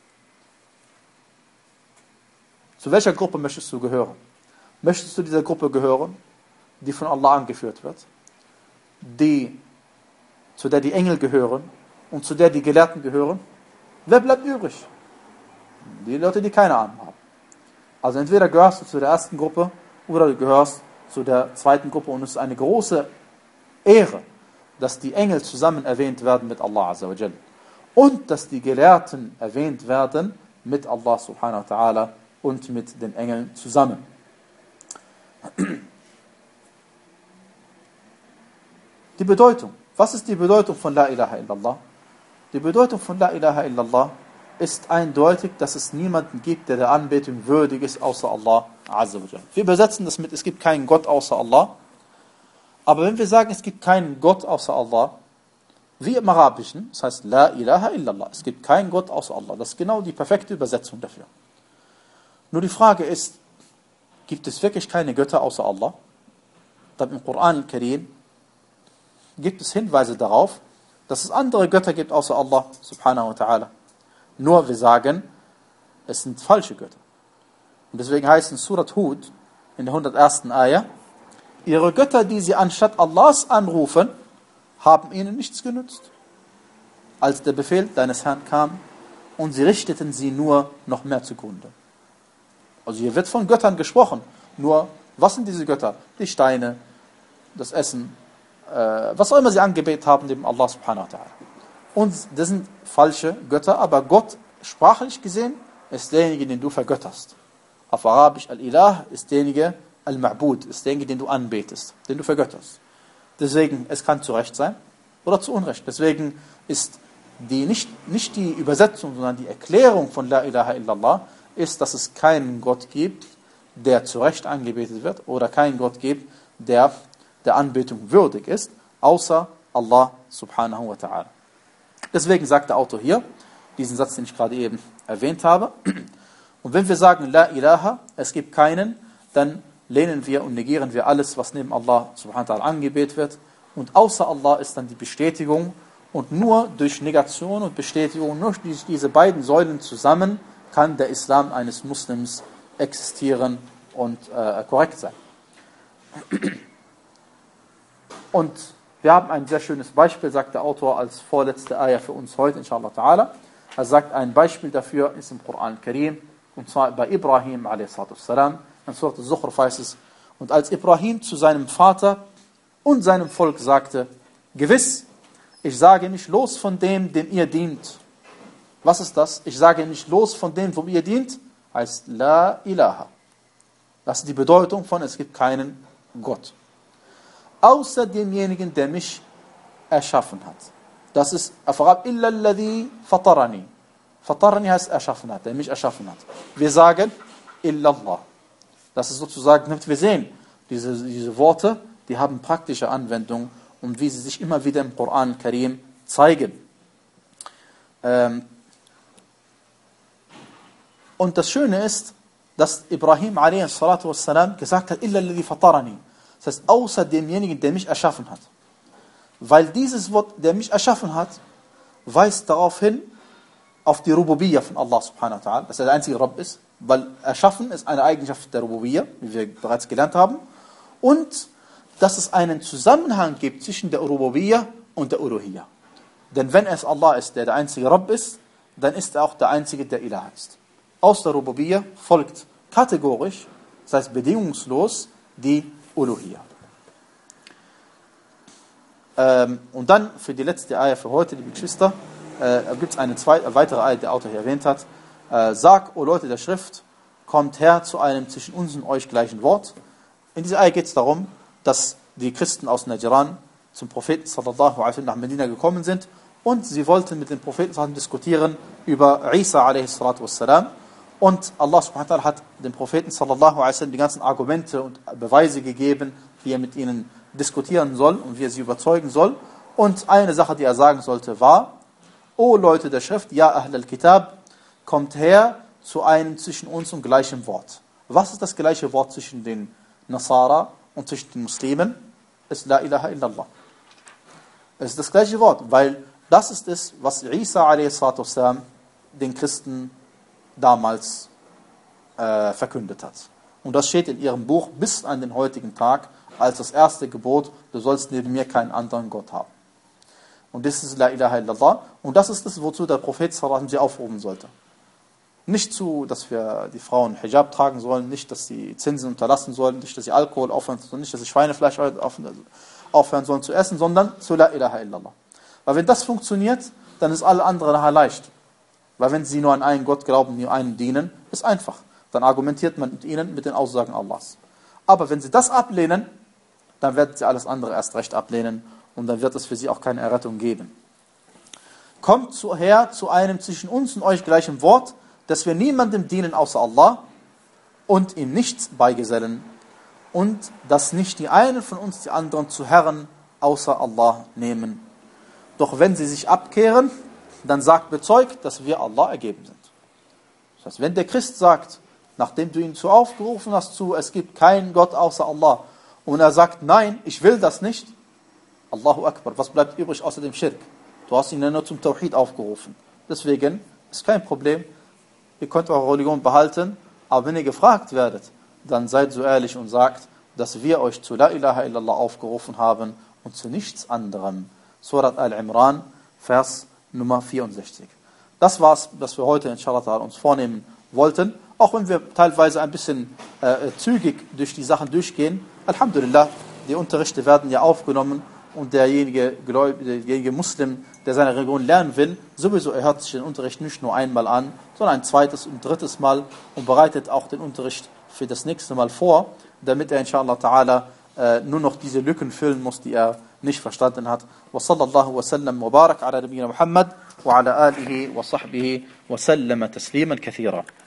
zu welcher Gruppe möchtest du gehören? Möchtest du dieser Gruppe gehören, die von Allah angeführt wird, die, zu der die Engel gehören und zu der die Gelehrten gehören? Wer bleibt übrig? Die Leute, die keine Ahnung haben. Also entweder gehörst du zu der ersten Gruppe oder du gehörst zu der zweiten Gruppe, und es ist eine große Ehre, dass die Engel zusammen erwähnt werden mit Allah Azza wa Jal und dass die Gelehrten erwähnt werden mit Allah subhanahu wa ta'ala und mit den Engeln zusammen. Die Bedeutung. Was ist die Bedeutung von La ilaha illallah? Die Bedeutung von La ilaha illallah ist eindeutig, dass es niemanden gibt, der der Anbetung würdig ist, außer Allah Azza wa Jal. Wir übersetzen das mit, es gibt keinen Gott außer Allah. Aber wenn wir sagen, es gibt keinen Gott außer Allah, wie im Arabischen, das heißt La ilaha illallah, es gibt keinen Gott außer Allah. Das ist genau die perfekte Übersetzung dafür. Nur die Frage ist, gibt es wirklich keine Götter außer Allah? Dann im Koran al-Karim gibt es Hinweise darauf, dass es andere Götter gibt außer Allah subhanahu wa ta'ala. Nur wir sagen, es sind falsche Götter. Und deswegen heißt in Surat Hud, in der hundertersten Ayah, ihre Götter, die sie anstatt Allahs anrufen, haben ihnen nichts genützt. Als der Befehl deines Herrn kam, und sie richteten sie nur noch mehr zugrunde. Also hier wird von Göttern gesprochen. Nur, was sind diese Götter? Die Steine, das Essen, äh, was auch immer sie angebetet haben, dem Allah subhanahu wa ta'ala. Und das sind falsche Götter, aber Gott, sprachlich gesehen, ist derjenige, den du vergötterst. Auf Arabisch, Al-Ilah ist derjenige, Al-Ma'bud ist derjenige, den du anbetest, den du vergötterst. Deswegen, es kann zu Recht sein oder zu Unrecht. Deswegen ist die nicht, nicht die Übersetzung, sondern die Erklärung von La ilaha illallah ist, dass es keinen Gott gibt, der zu Recht angebetet wird, oder keinen Gott gibt, der der Anbetung würdig ist, außer Allah subhanahu wa ta'ala. Deswegen sagt der Autor hier, diesen Satz, den ich gerade eben erwähnt habe, und wenn wir sagen La ilaha, es gibt keinen, dann lehnen wir und negieren wir alles, was neben Allah subhanahu wa ta'ala angebetet wird, und außer Allah ist dann die Bestätigung, und nur durch Negation und Bestätigung, nur durch diese beiden Säulen zusammen, kann der Islam eines Muslims existieren und äh, korrekt sein. Und wir haben ein sehr schönes Beispiel, sagt der Autor, als vorletzte Ayah für uns heute, inshallah ta'ala. Er sagt, ein Beispiel dafür ist im Koran al-Karim, und zwar bei Ibrahim a s. In Surat al-Zukhruf heißt es, und als Ibrahim zu seinem Vater und seinem Volk sagte, gewiss, ich sage nicht los von dem, dem ihr dient. Was ist das? Ich sage nicht los von dem, wom ihr dient, heißt La ilaha. Das ist die Bedeutung von, es gibt keinen Gott. Außer demjenigen, der mich erschaffen hat. Das ist, illa alladhi fatarani. Fatarani heißt erschaffen hat, der mich erschaffen hat. Wir sagen, illallah. Das ist sozusagen, damit wir sehen, diese, diese Worte, die haben praktische Anwendung und wie sie sich immer wieder im Koran al-Karim zeigen. Ähm, und das Schöne ist, dass Ibrahim a s. gesagt hat, illa alladhi fatarani. Das heißt, außer demjenigen, der mich erschaffen hat. Weil dieses Wort, der mich erschaffen hat, weist darauf hin, auf die Rububiyya von Allah subhanahu wa ta'ala, dass er der einzige Rabb ist, weil erschaffen ist eine Eigenschaft der Rububiyya, wie wir bereits gelernt haben. Und dass es einen Zusammenhang gibt zwischen der Rububiyyah und der Uluhiyyah. Denn wenn es Allah ist, der der einzige Rabb ist, dann ist er auch der einzige, der Ilah ist. Aus der Rububiyyah folgt kategorisch, das heißt bedingungslos, die Uluhiyyah. Ähm, und dann für die letzte Ayah für heute, liebe Geschwister, äh, gibt es eine zweite, weitere Ayah, die der Autor hier erwähnt hat. Äh, Sag, o Leute der Schrift, kommt her zu einem zwischen uns und euch gleichen Wort. In dieser Ayah geht es darum, dass die Christen aus Najran zum Propheten sallallahu alaihi wasallam nach Medina gekommen sind und sie wollten mit dem Propheten diskutieren über Isa alaihi salatu wassalam. Und Allah subhanahu wa ta'ala hat dem Propheten sallallahu alaihi wasallam die ganzen Argumente und Beweise gegeben, wie er mit ihnen diskutieren soll und wie er sie überzeugen soll. Und eine Sache, die er sagen sollte, war: O Leute der Schrift, ja Ahl al-Kitab, kommt her zu einem zwischen uns und gleichem Wort. Was ist das gleiche Wort zwischen den Nasara und zwischen den Muslimen? Es ist La ilaha illallah. Es ist das gleiche Wort, weil das ist es, was Isa alaihi salatu wassalam den Christen damals äh, verkündet hat. Und das steht in ihrem Buch bis an den heutigen Tag als das erste Gebot: Du sollst neben mir keinen anderen Gott haben. Und das ist La ilaha illallah. Und das ist es, wozu der Prophet sallallahu alaihi wasallam sie aufrufen sollte. Nicht zu, dass wir die Frauen Hijab tragen sollen, nicht, dass sie Zinsen unterlassen sollen, nicht, dass sie Alkohol aufhören sollen, nicht, dass sie Schweinefleisch aufhören sollen zu essen, sondern zu La ilaha illallah. Weil wenn das funktioniert, dann ist alle andere nachher leicht. Weil wenn sie nur an einen Gott glauben, nur einen dienen, ist einfach. Dann argumentiert man mit ihnen mit den Aussagen Allahs. Aber wenn sie das ablehnen, dann werden sie alles andere erst recht ablehnen und dann wird es für sie auch keine Errettung geben. Kommt zu, her zu einem zwischen uns und euch gleichen Wort, dass wir niemandem dienen außer Allah und ihm nichts beigesellen und dass nicht die einen von uns die anderen zu Herren außer Allah nehmen. Doch wenn sie sich abkehren, dann sagt bezeugt, dass wir Allah ergeben sind. Das heißt, wenn der Christ sagt, nachdem du ihn zu aufgerufen hast zu, es gibt keinen Gott außer Allah, und er sagt, nein, ich will das nicht, Allahu Akbar, was bleibt übrig außer dem Schirk? Du hast ihn ja nur zum Tawhid aufgerufen. Deswegen ist kein Problem, ihr könnt eure Religion behalten, aber wenn ihr gefragt werdet, dann seid so ehrlich und sagt, dass wir euch zu La ilaha illallah aufgerufen haben und zu nichts anderem. Surat Al-Imran, Vers Nummer vierundsechzig. Das war's, was wir heute inshallah uns vornehmen wollten. Auch wenn wir teilweise ein bisschen äh, zügig durch die Sachen durchgehen. Alhamdulillah, die Unterrichte werden ja aufgenommen und derjenige, Gläubige, derjenige Muslim, der seine Religion lernen will, sowieso er hört sich den Unterricht nicht nur einmal an, sondern ein zweites und drittes Mal und bereitet auch den Unterricht für das nächste Mal vor, damit er inshallah ta'ala äh, nur noch diese Lücken füllen muss, die er nicht verstanden hat. Wa sallallahu wa sallam wa barak ala nabiyina Muhammad wa ala alihi wa sahbihi wa sallama tasliman kathira.